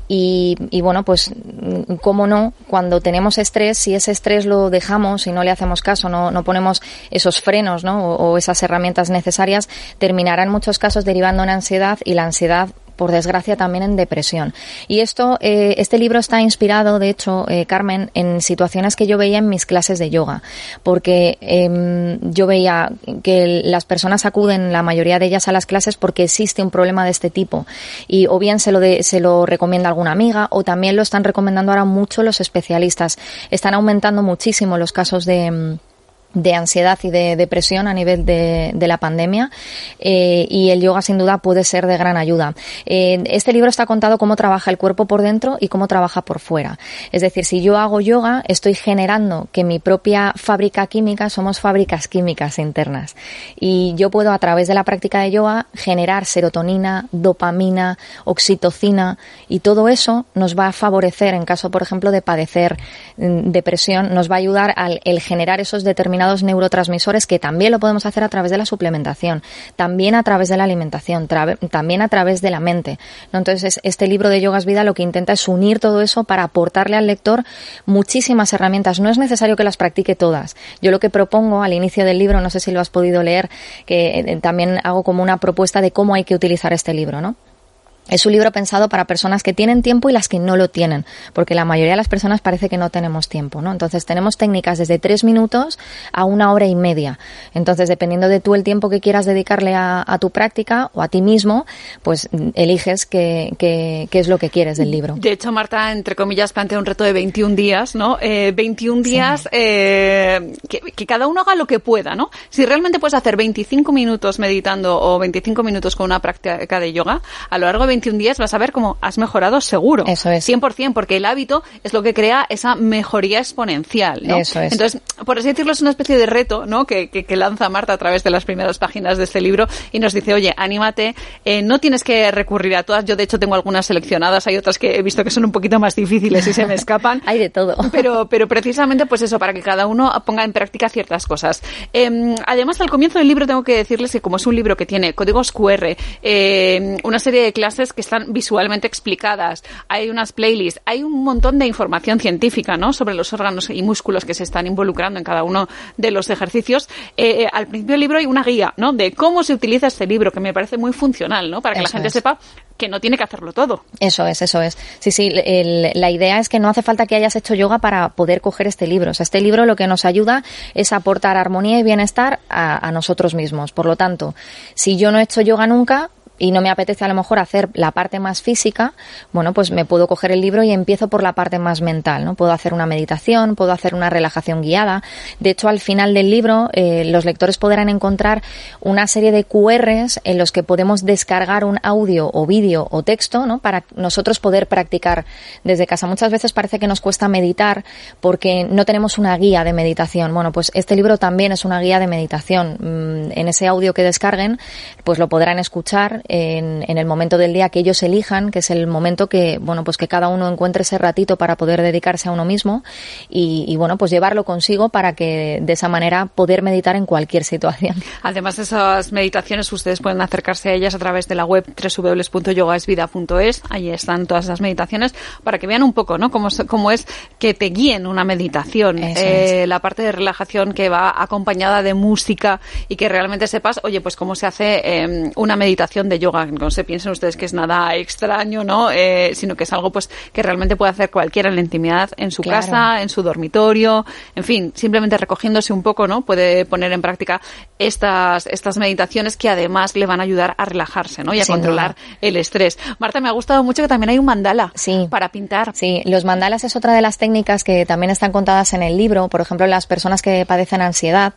Y, y bueno, pues, cómo no, cuando tenemos estrés, si ese estrés lo dejamos y no le hacemos caso, no, no ponemos esos frenos, ¿no? O, o esas herramientas necesarias, terminará en muchos casos derivando en ansiedad, y la ansiedad, por desgracia, también en depresión. Y esto, eh, este libro está inspirado, de hecho, eh, Carmen, en situaciones que yo veía en mis clases de yoga, porque eh, yo veía que las personas acuden, la mayoría de ellas, a las clases porque existe un problema de este tipo, y o bien se lo de, se lo recomienda alguna amiga, o también lo están recomendando ahora mucho los especialistas. Están aumentando muchísimo los casos de de ansiedad y de depresión a nivel de, de la pandemia, eh, y el yoga sin duda puede ser de gran ayuda. Eh, este libro está contado cómo trabaja el cuerpo por dentro y cómo trabaja por fuera. Es decir, si yo hago yoga, estoy generando que mi propia fábrica química, somos fábricas químicas internas, y yo puedo, a través de la práctica de yoga, generar serotonina, dopamina, oxitocina, y todo eso nos va a favorecer, en caso, por ejemplo, de padecer mm, depresión, nos va a ayudar al el generar esos determinados neurotransmisores, que también lo podemos hacer a través de la suplementación, también a través de la alimentación, también a través de la mente, ¿no? Entonces, este libro de Yoga es Vida lo que intenta es unir todo eso para aportarle al lector muchísimas herramientas. No es necesario que las practique todas. Yo lo que propongo al inicio del libro, no sé si lo has podido leer, que también hago como una propuesta de cómo hay que utilizar este libro, ¿no? Es un libro pensado para personas que tienen tiempo y las que no lo tienen, porque la mayoría de las personas parece que no tenemos tiempo, ¿no? Entonces, tenemos técnicas desde tres minutos a una hora y media. Entonces, dependiendo de tú el tiempo que quieras dedicarle a, a tu práctica o a ti mismo, pues eliges qué, qué, qué es lo que quieres del libro. De hecho, Marta, entre comillas, plantea un reto de veintiún días, ¿no? Eh, veintiún días, sí. eh, que, que cada uno haga lo que pueda, ¿no? Si realmente puedes hacer veinticinco minutos meditando o veinticinco minutos con una práctica de yoga, a lo largo de veintiún días vas a ver cómo has mejorado seguro. Eso es. cien por ciento, porque el hábito es lo que crea esa mejoría exponencial, ¿no? Eso es. Entonces, por así decirlo, es una especie de reto, ¿no? Que, que, que lanza Marta a través de las primeras páginas de este libro y nos dice, oye, anímate, eh, no tienes que recurrir a todas. Yo, de hecho, tengo algunas seleccionadas, hay otras que he visto que son un poquito más difíciles y se me escapan. Hay de todo. Pero, pero precisamente, pues eso, para que cada uno ponga en práctica ciertas cosas. Eh, además, al comienzo del libro tengo que decirles que como es un libro que tiene códigos cu erre, eh, una serie de clases que están visualmente explicadas, hay unas playlists, hay un montón de información científica, ¿no? Sobre los órganos y músculos que se están involucrando en cada uno de los ejercicios. Eh, al principio del libro hay una guía, ¿no? De cómo se utiliza este libro, que me parece muy funcional, ¿no? Para que eso la gente es. sepa que no tiene que hacerlo todo. Eso es, eso es. Sí, sí, el, la idea es que no hace falta que hayas hecho yoga para poder coger este libro. O sea, este libro lo que nos ayuda es aportar armonía y bienestar a, a nosotros mismos. Por lo tanto, si yo no he hecho yoga nunca y no me apetece a lo mejor hacer la parte más física, bueno, pues me puedo coger el libro y empiezo por la parte más mental, ¿no? Puedo hacer una meditación, puedo hacer una relajación guiada. De hecho, al final del libro, eh, los lectores podrán encontrar una serie de cu erres en los que podemos descargar un audio o vídeo o texto, ¿no? Para nosotros poder practicar desde casa. Muchas veces parece que nos cuesta meditar porque no tenemos una guía de meditación. Bueno, pues este libro también es una guía de meditación. En ese audio que descarguen, pues lo podrán escuchar En, en el momento del día que ellos elijan, que es el momento que, bueno, pues que cada uno encuentre ese ratito para poder dedicarse a uno mismo y, y bueno, pues llevarlo consigo para que de esa manera poder meditar en cualquier situación. Además de esas meditaciones, ustedes pueden acercarse a ellas a través de la web doble u doble u doble u punto yoga es vida punto es. Ahí están todas esas meditaciones para que vean un poco, ¿no? Cómo, cómo es que te guíen una meditación. Eh, es. La parte de relajación que va acompañada de música y que realmente sepas, oye, pues cómo se hace eh, una meditación de yoga, no se piensen ustedes que es nada extraño, ¿no? Eh, sino que es algo pues que realmente puede hacer cualquiera en la intimidad, en su claro. casa, en su dormitorio, en fin, simplemente recogiéndose un poco, ¿no? Puede poner en práctica estas estas meditaciones que además le van a ayudar a relajarse, ¿no? Y a Sin controlar duda. el estrés. Marta, me ha gustado mucho que también hay un mandala sí. para pintar. Sí, los mandalas es otra de las técnicas que también están contadas en el libro. Por ejemplo, las personas que padecen ansiedad,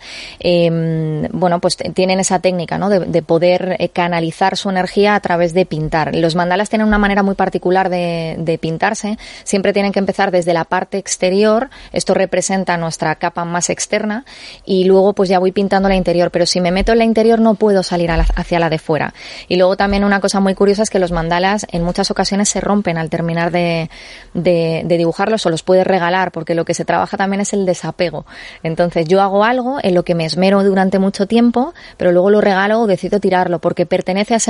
eh, bueno, pues tienen esa técnica, ¿no? De, de poder eh, canalizar su energía a través de pintar. Los mandalas tienen una manera muy particular de, de pintarse. Siempre tienen que empezar desde la parte exterior. Esto representa nuestra capa más externa y luego pues ya voy pintando la interior. Pero si me meto en la interior no puedo salir a la, hacia la de fuera. Y luego también una cosa muy curiosa es que los mandalas en muchas ocasiones se rompen al terminar de, de, de dibujarlos o los puedes regalar porque lo que se trabaja también es el desapego. Entonces yo hago algo en lo que me esmero durante mucho tiempo pero luego lo regalo o decido tirarlo porque pertenece a ese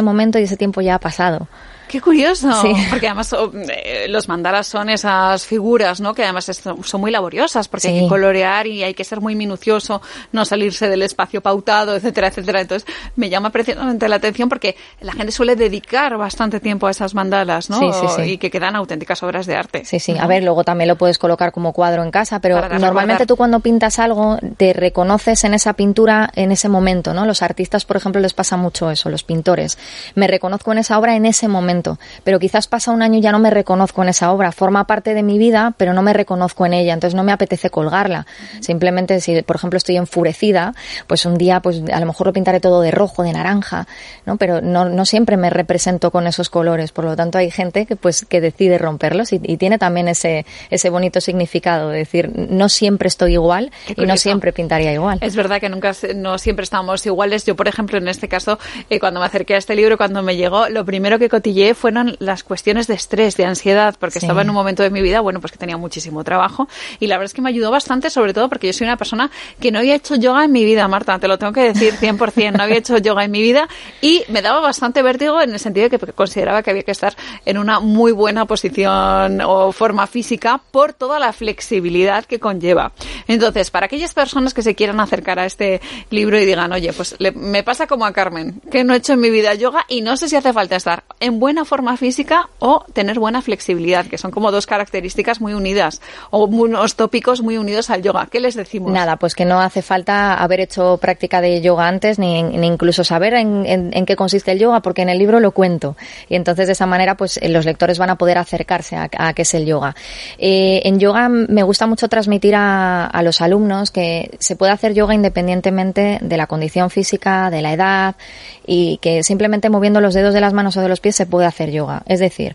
momento y ese tiempo ya ha pasado. ¡Qué curioso! Sí. Porque además eh, los mandalas son esas figuras, ¿no? Que además es, son muy laboriosas porque sí. hay que colorear y hay que ser muy minucioso, no salirse del espacio pautado, etcétera, etcétera. Entonces me llama precisamente la atención porque la gente suele dedicar bastante tiempo a esas mandalas, ¿no? Sí, sí, sí. Y que quedan auténticas obras de arte. Sí, sí. ¿no? A ver, luego también lo puedes colocar como cuadro en casa, pero normalmente tú cuando pintas algo te reconoces en esa pintura en ese momento, ¿no? Los artistas, por ejemplo, les pasa mucho eso, los pintores. Me reconozco en esa obra en ese momento. Pero quizás pasa un año y ya no me reconozco en esa obra, forma parte de mi vida, pero no me reconozco en ella, entonces no me apetece colgarla. Uh-huh. Simplemente si, por ejemplo, estoy enfurecida, pues un día, pues a lo mejor lo pintaré todo de rojo, de naranja, ¿no? Pero no, no siempre me represento con esos colores, por lo tanto hay gente que pues que decide romperlos y, y tiene también ese ese bonito significado de decir, no siempre estoy igual y no siempre pintaría igual. Es verdad que nunca, no siempre estamos iguales. Yo, por ejemplo, en este caso, eh, cuando me acerqué a este libro, cuando me llegó, lo primero que cotilleé fueron las cuestiones de estrés, de ansiedad, porque sí. estaba en un momento de mi vida, bueno, pues que tenía muchísimo trabajo y la verdad es que me ayudó bastante, sobre todo porque yo soy una persona que no había hecho yoga en mi vida, Marta, te lo tengo que decir cien por ciento, no había hecho yoga en mi vida y me daba bastante vértigo en el sentido de que consideraba que había que estar en una muy buena posición o forma física por toda la flexibilidad que conlleva. Entonces, para aquellas personas que se quieran acercar a este libro y digan, oye, pues le, me pasa como a Carmen, que no he hecho en mi vida yoga y no sé si hace falta estar en buena forma física o tener buena flexibilidad, que son como dos características muy unidas o unos tópicos muy unidos al yoga. ¿Qué les decimos? Nada, pues que no hace falta haber hecho práctica de yoga antes ni, ni incluso saber en, en, en qué consiste el yoga, porque en el libro lo cuento y entonces de esa manera pues los lectores van a poder acercarse a, a qué es el yoga. Eh, en yoga me gusta mucho transmitir a, a los alumnos que se puede hacer yoga independientemente de la condición física, de la edad y que simplemente moviendo los dedos de las manos o de los pies se puede hacer yoga. Es decir,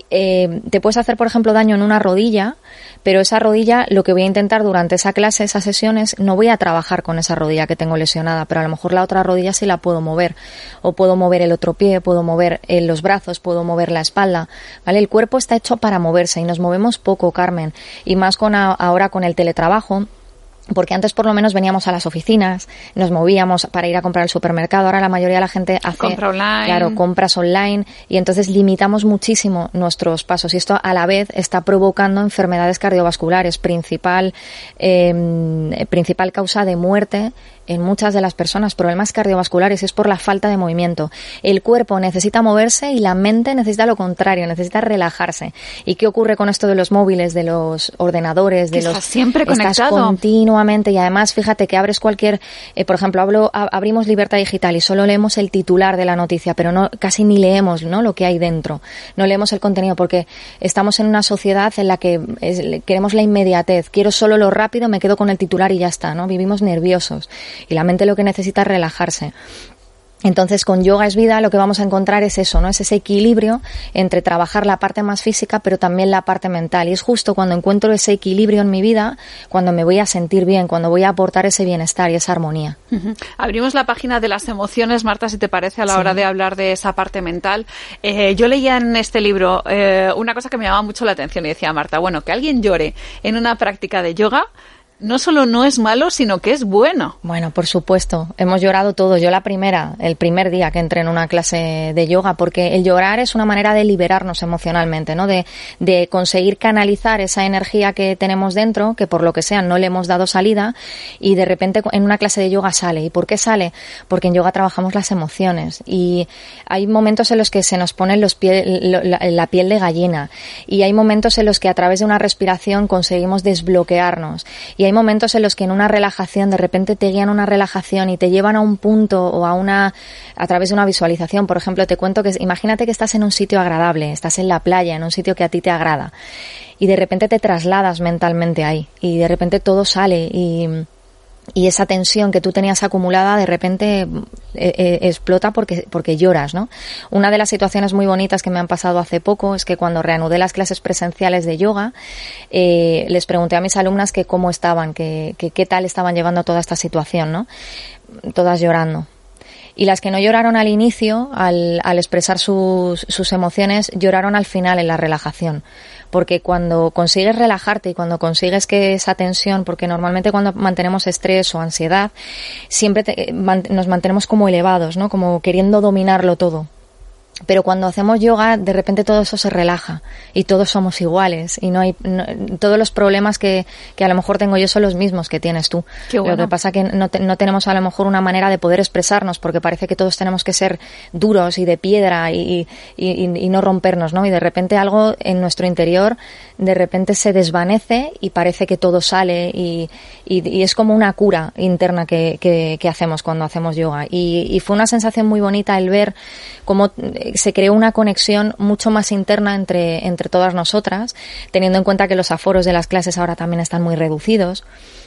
eh, te puedes hacer, por ejemplo, daño en una rodilla, pero esa rodilla, lo que voy a intentar durante esa clase, esas sesiones, no voy a trabajar con esa rodilla que tengo lesionada, pero a lo mejor la otra rodilla sí la puedo mover, o puedo mover el otro pie, puedo mover eh, los brazos, puedo mover la espalda, ¿vale? El cuerpo está hecho para moverse y nos movemos poco, Carmen, y más con a, ahora con el teletrabajo. Porque antes por lo menos veníamos a las oficinas, nos movíamos para ir a comprar al supermercado. Ahora la mayoría de la gente hace Compra online. Claro, compras online y entonces limitamos muchísimo nuestros pasos y esto a la vez está provocando enfermedades cardiovasculares, principal eh, principal causa de muerte en muchas de las personas, problemas cardiovasculares, es por la falta de movimiento. El cuerpo necesita moverse y la mente necesita lo contrario, necesita relajarse. ¿Y qué ocurre con esto de los móviles, de los ordenadores, de que los estás siempre conectado? Estás continuamente y además, fíjate que abres cualquier, eh, por ejemplo, hablo, a, abrimos Libertad Digital y solo leemos el titular de la noticia, pero no casi ni leemos, ¿no?, lo que hay dentro. No leemos el contenido porque estamos en una sociedad en la que es, queremos la inmediatez. Quiero solo lo rápido, me quedo con el titular y ya está, ¿no? Vivimos nerviosos. Y la mente lo que necesita es relajarse. Entonces, con Yoga es Vida lo que vamos a encontrar es eso, ¿no? Es ese equilibrio entre trabajar la parte más física, pero también la parte mental. Y es justo cuando encuentro ese equilibrio en mi vida, cuando me voy a sentir bien, cuando voy a aportar ese bienestar y esa armonía. Uh-huh. Abrimos la página de las emociones, Marta, si te parece, a la sí. hora de hablar de esa parte mental. Eh, yo leía en este libro eh, una cosa que me llamaba mucho la atención y decía, Marta, bueno, que alguien llore en una práctica de yoga no solo no es malo, sino que es bueno. Bueno, por supuesto. Hemos llorado todos. Yo la primera, el primer día que entré en una clase de yoga, porque el llorar es una manera de liberarnos emocionalmente, ¿no? De, de conseguir canalizar esa energía que tenemos dentro, que por lo que sea no le hemos dado salida, y de repente en una clase de yoga sale. ¿Y por qué sale? Porque en yoga trabajamos las emociones. Y hay momentos en los que se nos pone los pie, la, la piel de gallina. Y hay momentos en los que a través de una respiración conseguimos desbloquearnos. Y hay momentos en los que en una relajación de repente te guían una relajación y te llevan a un punto o a una a través de una visualización. Por ejemplo, te cuento que imagínate que estás en un sitio agradable, estás en la playa, en un sitio que a ti te agrada y de repente te trasladas mentalmente ahí y de repente todo sale y y esa tensión que tú tenías acumulada de repente eh, eh, explota porque porque lloras, ¿no? Una de las situaciones muy bonitas que me han pasado hace poco es que cuando reanudé las clases presenciales de yoga, eh, les pregunté a mis alumnas que cómo estaban, que, que qué tal estaban llevando toda esta situación, ¿no? Todas llorando. Y las que no lloraron al inicio, al, al expresar sus, sus emociones, lloraron al final en la relajación. Porque cuando consigues relajarte y cuando consigues que esa tensión, porque normalmente cuando mantenemos estrés o ansiedad, siempre te, man, nos mantenemos como elevados, ¿no? Como queriendo dominarlo todo. Pero cuando hacemos yoga, de repente todo eso se relaja y todos somos iguales y no hay no, todos los problemas que, que a lo mejor tengo yo son los mismos que tienes tú. Qué bueno. Lo que pasa que no, te, no tenemos a lo mejor una manera de poder expresarnos porque parece que todos tenemos que ser duros y de piedra y, y, y, y no rompernos, ¿no? Y de repente algo en nuestro interior de repente se desvanece y parece que todo sale y, y, y es como una cura interna que, que, que hacemos cuando hacemos yoga. Y, y fue una sensación muy bonita el ver cómo se creó una conexión mucho más interna entre, entre todas nosotras, teniendo en cuenta que los aforos de las clases ahora también están muy reducidos.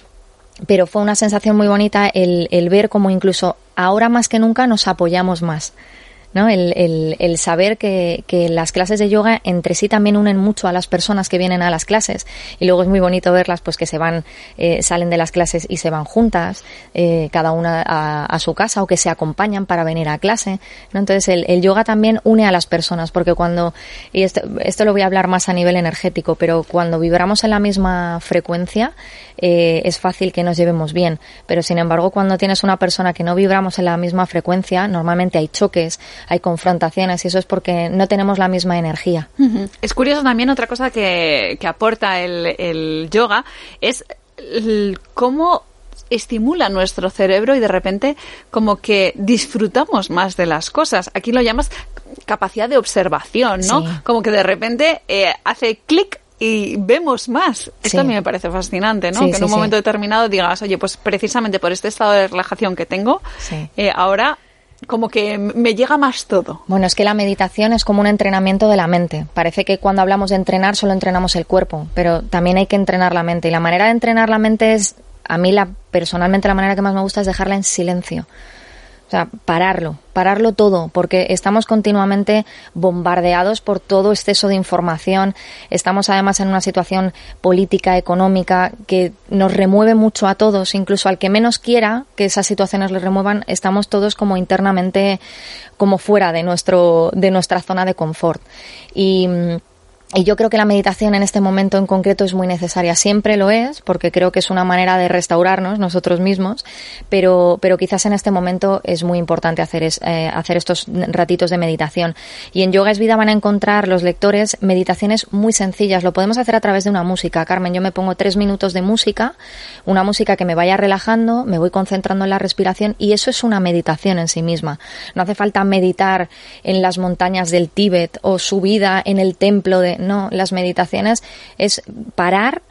Pero fue una sensación muy bonita el, el ver cómo incluso ahora más que nunca nos apoyamos más, ¿no? El, el, el saber que, que las clases de yoga entre sí también unen mucho a las personas que vienen a las clases y luego es muy bonito verlas pues que se van, eh, salen de las clases y se van juntas, eh, cada una a, a su casa o que se acompañan para venir a clase, ¿no? Entonces el, el yoga también une a las personas porque cuando, y esto, esto lo voy a hablar más a nivel energético, pero cuando vibramos en la misma frecuencia eh, es fácil que nos llevemos bien, pero sin embargo cuando tienes una persona que no vibramos en la misma frecuencia, normalmente hay choques, hay confrontaciones y eso es porque no tenemos la misma energía. Uh-huh. Es curioso también otra cosa que, que aporta el, el yoga es el, cómo estimula nuestro cerebro y de repente como que disfrutamos más de las cosas. Aquí lo llamas capacidad de observación, ¿no? Sí. Como que de repente eh, hace clic y vemos más. Esto sí. A mí me parece fascinante, ¿no? Sí, que en sí, un momento sí. determinado digas, oye, pues precisamente por este estado de relajación que tengo, sí. eh, ahora como que me llega más todo. Bueno, es que la meditación es como un entrenamiento de la mente. Parece que cuando hablamos de entrenar solo entrenamos el cuerpo, pero también hay que entrenar la mente. Y la manera de entrenar la mente es, a mí la personalmente la manera que más me gusta es dejarla en silencio. O sea, pararlo, pararlo todo, porque estamos continuamente bombardeados por todo exceso de información. Estamos además en una situación política, económica, que nos remueve mucho a todos, incluso al que menos quiera que esas situaciones le remuevan, estamos todos como internamente como fuera de nuestro, de nuestra zona de confort. Y Y yo creo que la meditación en este momento en concreto es muy necesaria. Siempre lo es, porque creo que es una manera de restaurarnos nosotros mismos, pero, pero quizás en este momento es muy importante hacer, es, eh, hacer estos ratitos de meditación. Y en Yoga es Vida van a encontrar los lectores meditaciones muy sencillas. Lo podemos hacer a través de una música. Carmen, yo me pongo tres minutos de música, una música que me vaya relajando, me voy concentrando en la respiración y eso es una meditación en sí misma. No hace falta meditar en las montañas del Tíbet o subida en el templo de... No, las meditaciones es parar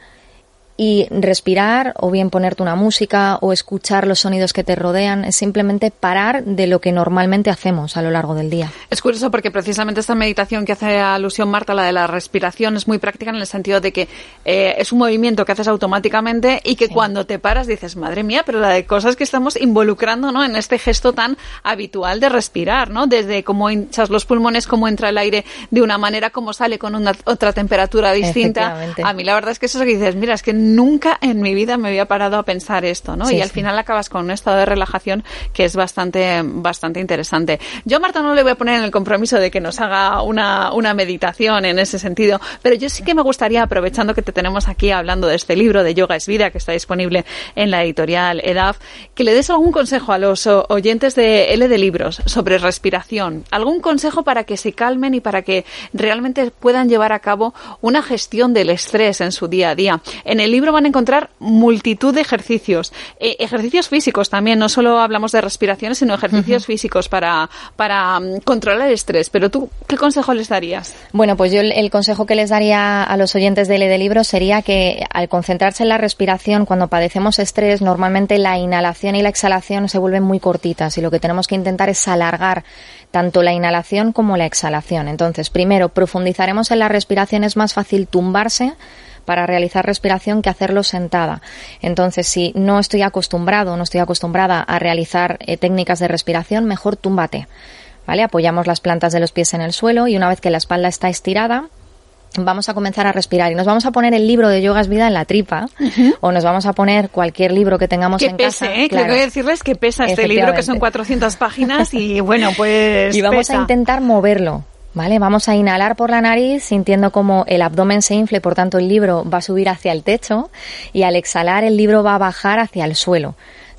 y respirar o bien ponerte una música o escuchar los sonidos que te rodean. Es simplemente parar de lo que normalmente hacemos a lo largo del día. Es curioso porque precisamente esta meditación que hace alusión Marta, la de la respiración, es muy práctica en el sentido de que eh, es un movimiento que haces automáticamente y que sí. Cuando te paras dices, madre mía, pero la de cosas que estamos involucrando, ¿no? En este gesto tan habitual de respirar, ¿no? Desde cómo hinchas los pulmones, cómo entra el aire de una manera, cómo sale con una otra temperatura distinta. A mí la verdad es que eso es que dices, mira, es que nunca en mi vida me había parado a pensar esto, ¿no? Sí, y al sí. final acabas con un estado de relajación que es bastante bastante interesante. Yo a Marta no le voy a poner en el compromiso de que nos haga una, una meditación en ese sentido, pero yo sí que me gustaría, aprovechando que te tenemos aquí hablando de este libro de Yoga es Vida, que está disponible en la editorial EDAF, que le des algún consejo a los oyentes de L de Libros sobre respiración, algún consejo para que se calmen y para que realmente puedan llevar a cabo una gestión del estrés en su día a día. En el libro van a encontrar multitud de ejercicios, eh, ejercicios físicos también, no solo hablamos de respiraciones, sino ejercicios uh-huh. físicos para, para um, controlar el estrés. Pero tú, ¿qué consejo les darías? Bueno, pues yo el, el consejo que les daría a los oyentes de L de Libros sería que al concentrarse en la respiración, cuando padecemos estrés, normalmente la inhalación y la exhalación se vuelven muy cortitas y lo que tenemos que intentar es alargar tanto la inhalación como la exhalación. Entonces, primero, profundizaremos en la respiración, es más fácil tumbarse para realizar respiración que hacerlo sentada. Entonces, si no estoy acostumbrado, no estoy acostumbrada a realizar eh, técnicas de respiración, mejor túmbate, ¿vale? Apoyamos las plantas de los pies en el suelo y una vez que la espalda está estirada, vamos a comenzar a respirar y nos vamos a poner el libro de Yoga es Vida en la tripa uh-huh. o nos vamos a poner cualquier libro que tengamos que en pese, casa. ¿eh? Claro. Que voy a decirles que pesa este libro, que son cuatrocientas páginas y bueno, pues y vamos pesa. a intentar moverlo. Vale, vamos a inhalar por la nariz sintiendo como el abdomen se infle, por tanto el libro va a subir hacia el techo y al exhalar el libro va a bajar hacia el suelo.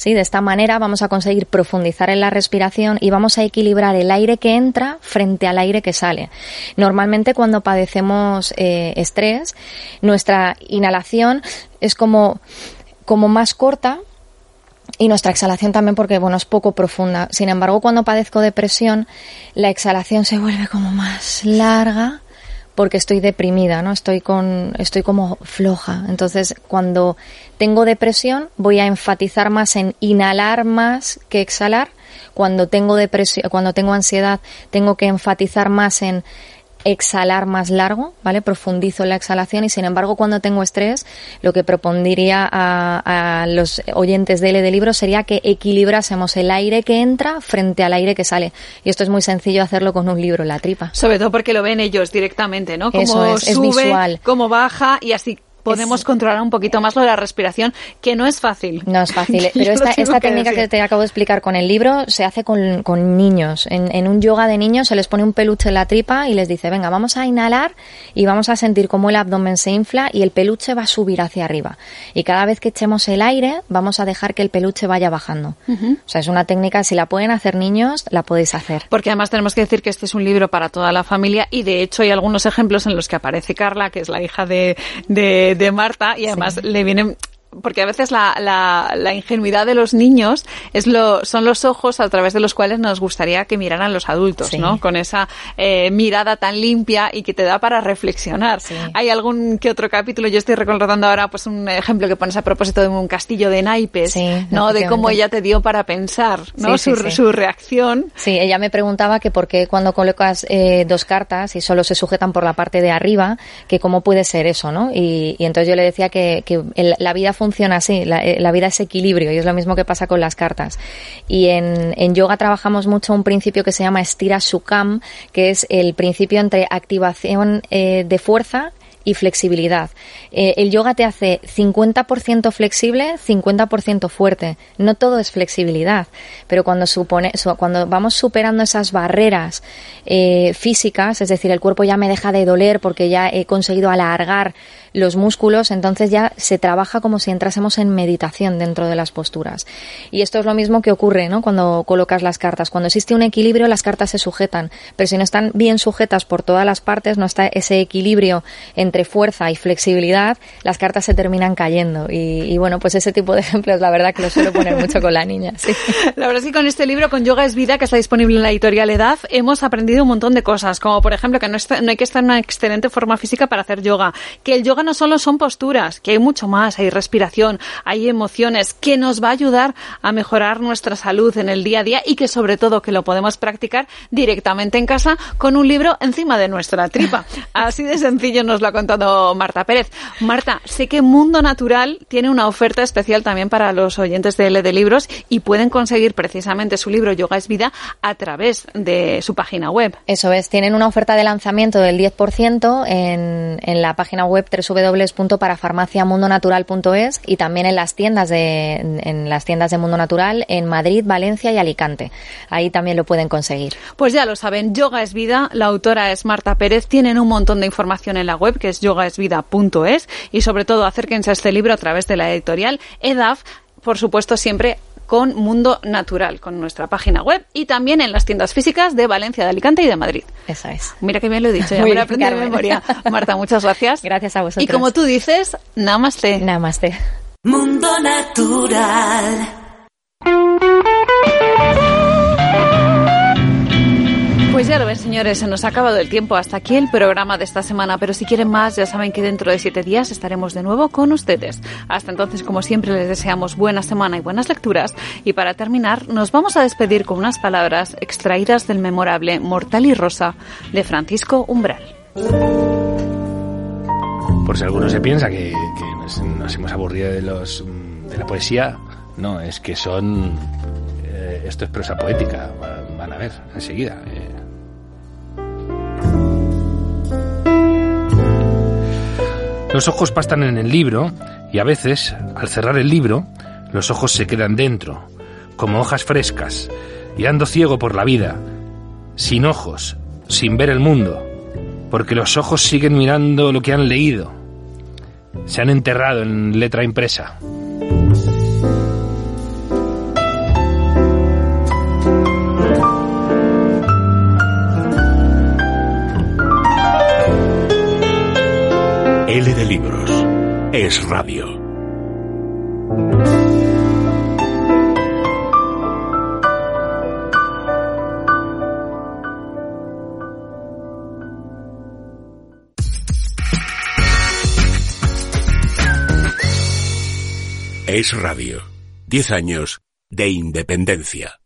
¿sí? De esta manera vamos a conseguir profundizar en la respiración y vamos a equilibrar el aire que entra frente al aire que sale. Normalmente cuando padecemos eh, estrés, nuestra inhalación es como, como más corta, y nuestra exhalación también, porque bueno, es poco profunda. Sin embargo, cuando padezco depresión, la exhalación se vuelve como más larga porque estoy deprimida, ¿no? Estoy con, estoy como floja. Entonces, cuando tengo depresión, voy a enfatizar más en inhalar más que exhalar. Cuando tengo depresión, cuando tengo ansiedad, tengo que enfatizar más en exhalar más largo, ¿vale? Profundizo en la exhalación y, sin embargo, cuando tengo estrés, lo que propondría a, a los oyentes de L de Libros sería que equilibrásemos el aire que entra frente al aire que sale. Y esto es muy sencillo hacerlo con un libro en la tripa. Sobre todo porque lo ven ellos directamente, ¿no? Cómo Eso es, sube, es visual. Cómo baja y así podemos es... controlar un poquito más lo de la respiración, que no es fácil. No es fácil, pero esta, esta que técnica decir. que te acabo de explicar con el libro se hace con, con niños. En, en un yoga de niños se les pone un peluche en la tripa y les dice, venga, vamos a inhalar y vamos a sentir cómo el abdomen se infla y el peluche va a subir hacia arriba. Y cada vez que echemos el aire, vamos a dejar que el peluche vaya bajando. Uh-huh. O sea, es una técnica, si la pueden hacer niños, la podéis hacer. Porque además tenemos que decir que este es un libro para toda la familia y, de hecho, hay algunos ejemplos en los que aparece Carla, que es la hija de, de, de Marta, y además sí. le vienen... Porque a veces la, la, la ingenuidad de los niños es lo, son los ojos a través de los cuales nos gustaría que miraran los adultos, sí. ¿no? Con esa eh, mirada tan limpia y que te da para reflexionar. Sí. Hay algún que otro capítulo, yo estoy recordando ahora pues un ejemplo que pones a propósito de un castillo de naipes, sí, ¿no? De cómo ella te dio para pensar, ¿no? Sí, sí, su, sí. su reacción. Sí, ella me preguntaba que por qué cuando colocas eh, dos cartas y solo se sujetan por la parte de arriba, que cómo puede ser eso, ¿no? Y, y entonces yo le decía que, que el, la vida funciona así, la, la vida es equilibrio y es lo mismo que pasa con las cartas. Y en, en yoga trabajamos mucho un principio que se llama Stira Sukham, que es el principio entre activación eh, de fuerza y flexibilidad. Eh, el yoga te hace cincuenta por ciento flexible, cincuenta por ciento fuerte. No todo es flexibilidad, pero cuando supone, cuando vamos superando esas barreras eh, físicas, es decir, el cuerpo ya me deja de doler porque ya he conseguido alargar los músculos, entonces ya se trabaja como si entrásemos en meditación dentro de las posturas. Y esto es lo mismo que ocurre, ¿no? Cuando colocas las cartas. Cuando existe un equilibrio, las cartas se sujetan, pero si no están bien sujetas por todas las partes, no está ese equilibrio entre fuerza y flexibilidad, las cartas se terminan cayendo. Y, y bueno, pues ese tipo de ejemplos, la verdad que lo suelo poner mucho con la niña. Sí. La verdad es que con este libro, con Yoga es Vida, que está disponible en la editorial Edad, hemos aprendido un montón de cosas, como por ejemplo que no, está, no hay que estar en una excelente forma física para hacer yoga, que el yoga no solo son posturas, que hay mucho más, hay respiración, hay emociones, que nos va a ayudar a mejorar nuestra salud en el día a día y que sobre todo que lo podemos practicar directamente en casa con un libro encima de nuestra tripa. Así de sencillo nos lo ha contado Marta Pérez. Marta, sé que Mundo Natural tiene una oferta especial también para los oyentes de L de Libros y pueden conseguir precisamente su libro Yoga es Vida a través de su página web. Eso es, tienen una oferta de lanzamiento del diez por ciento en, en la página web doble u doble u doble u punto parafarmacia mundo natural punto es y también en las tiendas de en las tiendas de Mundo Natural en Madrid, Valencia y Alicante. Ahí también lo pueden conseguir. Pues ya lo saben, Yoga es Vida, la autora es Marta Pérez, tienen un montón de información en la web que es yoga es vida punto es y sobre todo acérquense a este libro a través de la editorial Edad, por supuesto siempre con Mundo Natural, con nuestra página web y también en las tiendas físicas de Valencia, de Alicante y de Madrid. Eso es. Mira que bien lo he dicho, ya me lo he aprendido de memoria. Marta, muchas gracias. Gracias a vosotros. Y como tú dices, namaste. Namaste. Mundo Natural. Pues ya lo ven, señores, se nos ha acabado el tiempo. Hasta aquí el programa de esta semana, pero si quieren más, ya saben que dentro de siete días estaremos de nuevo con ustedes. Hasta entonces, como siempre, les deseamos buena semana y buenas lecturas. Y para terminar, nos vamos a despedir con unas palabras extraídas del memorable Mortal y Rosa de Francisco Umbral. Por si alguno se piensa que, que nos, nos hemos aburrido de, los, de la poesía, no, es que son... Eh, esto es prosa poética, van a ver enseguida. Eh. Los ojos pastan en el libro y a veces, al cerrar el libro, los ojos se quedan dentro, como hojas frescas, y ando ciego por la vida, sin ojos, sin ver el mundo, porque los ojos siguen mirando lo que han leído. Se han enterrado en letra impresa. L de Libros. Es Radio. Es Radio. Diez años de independencia.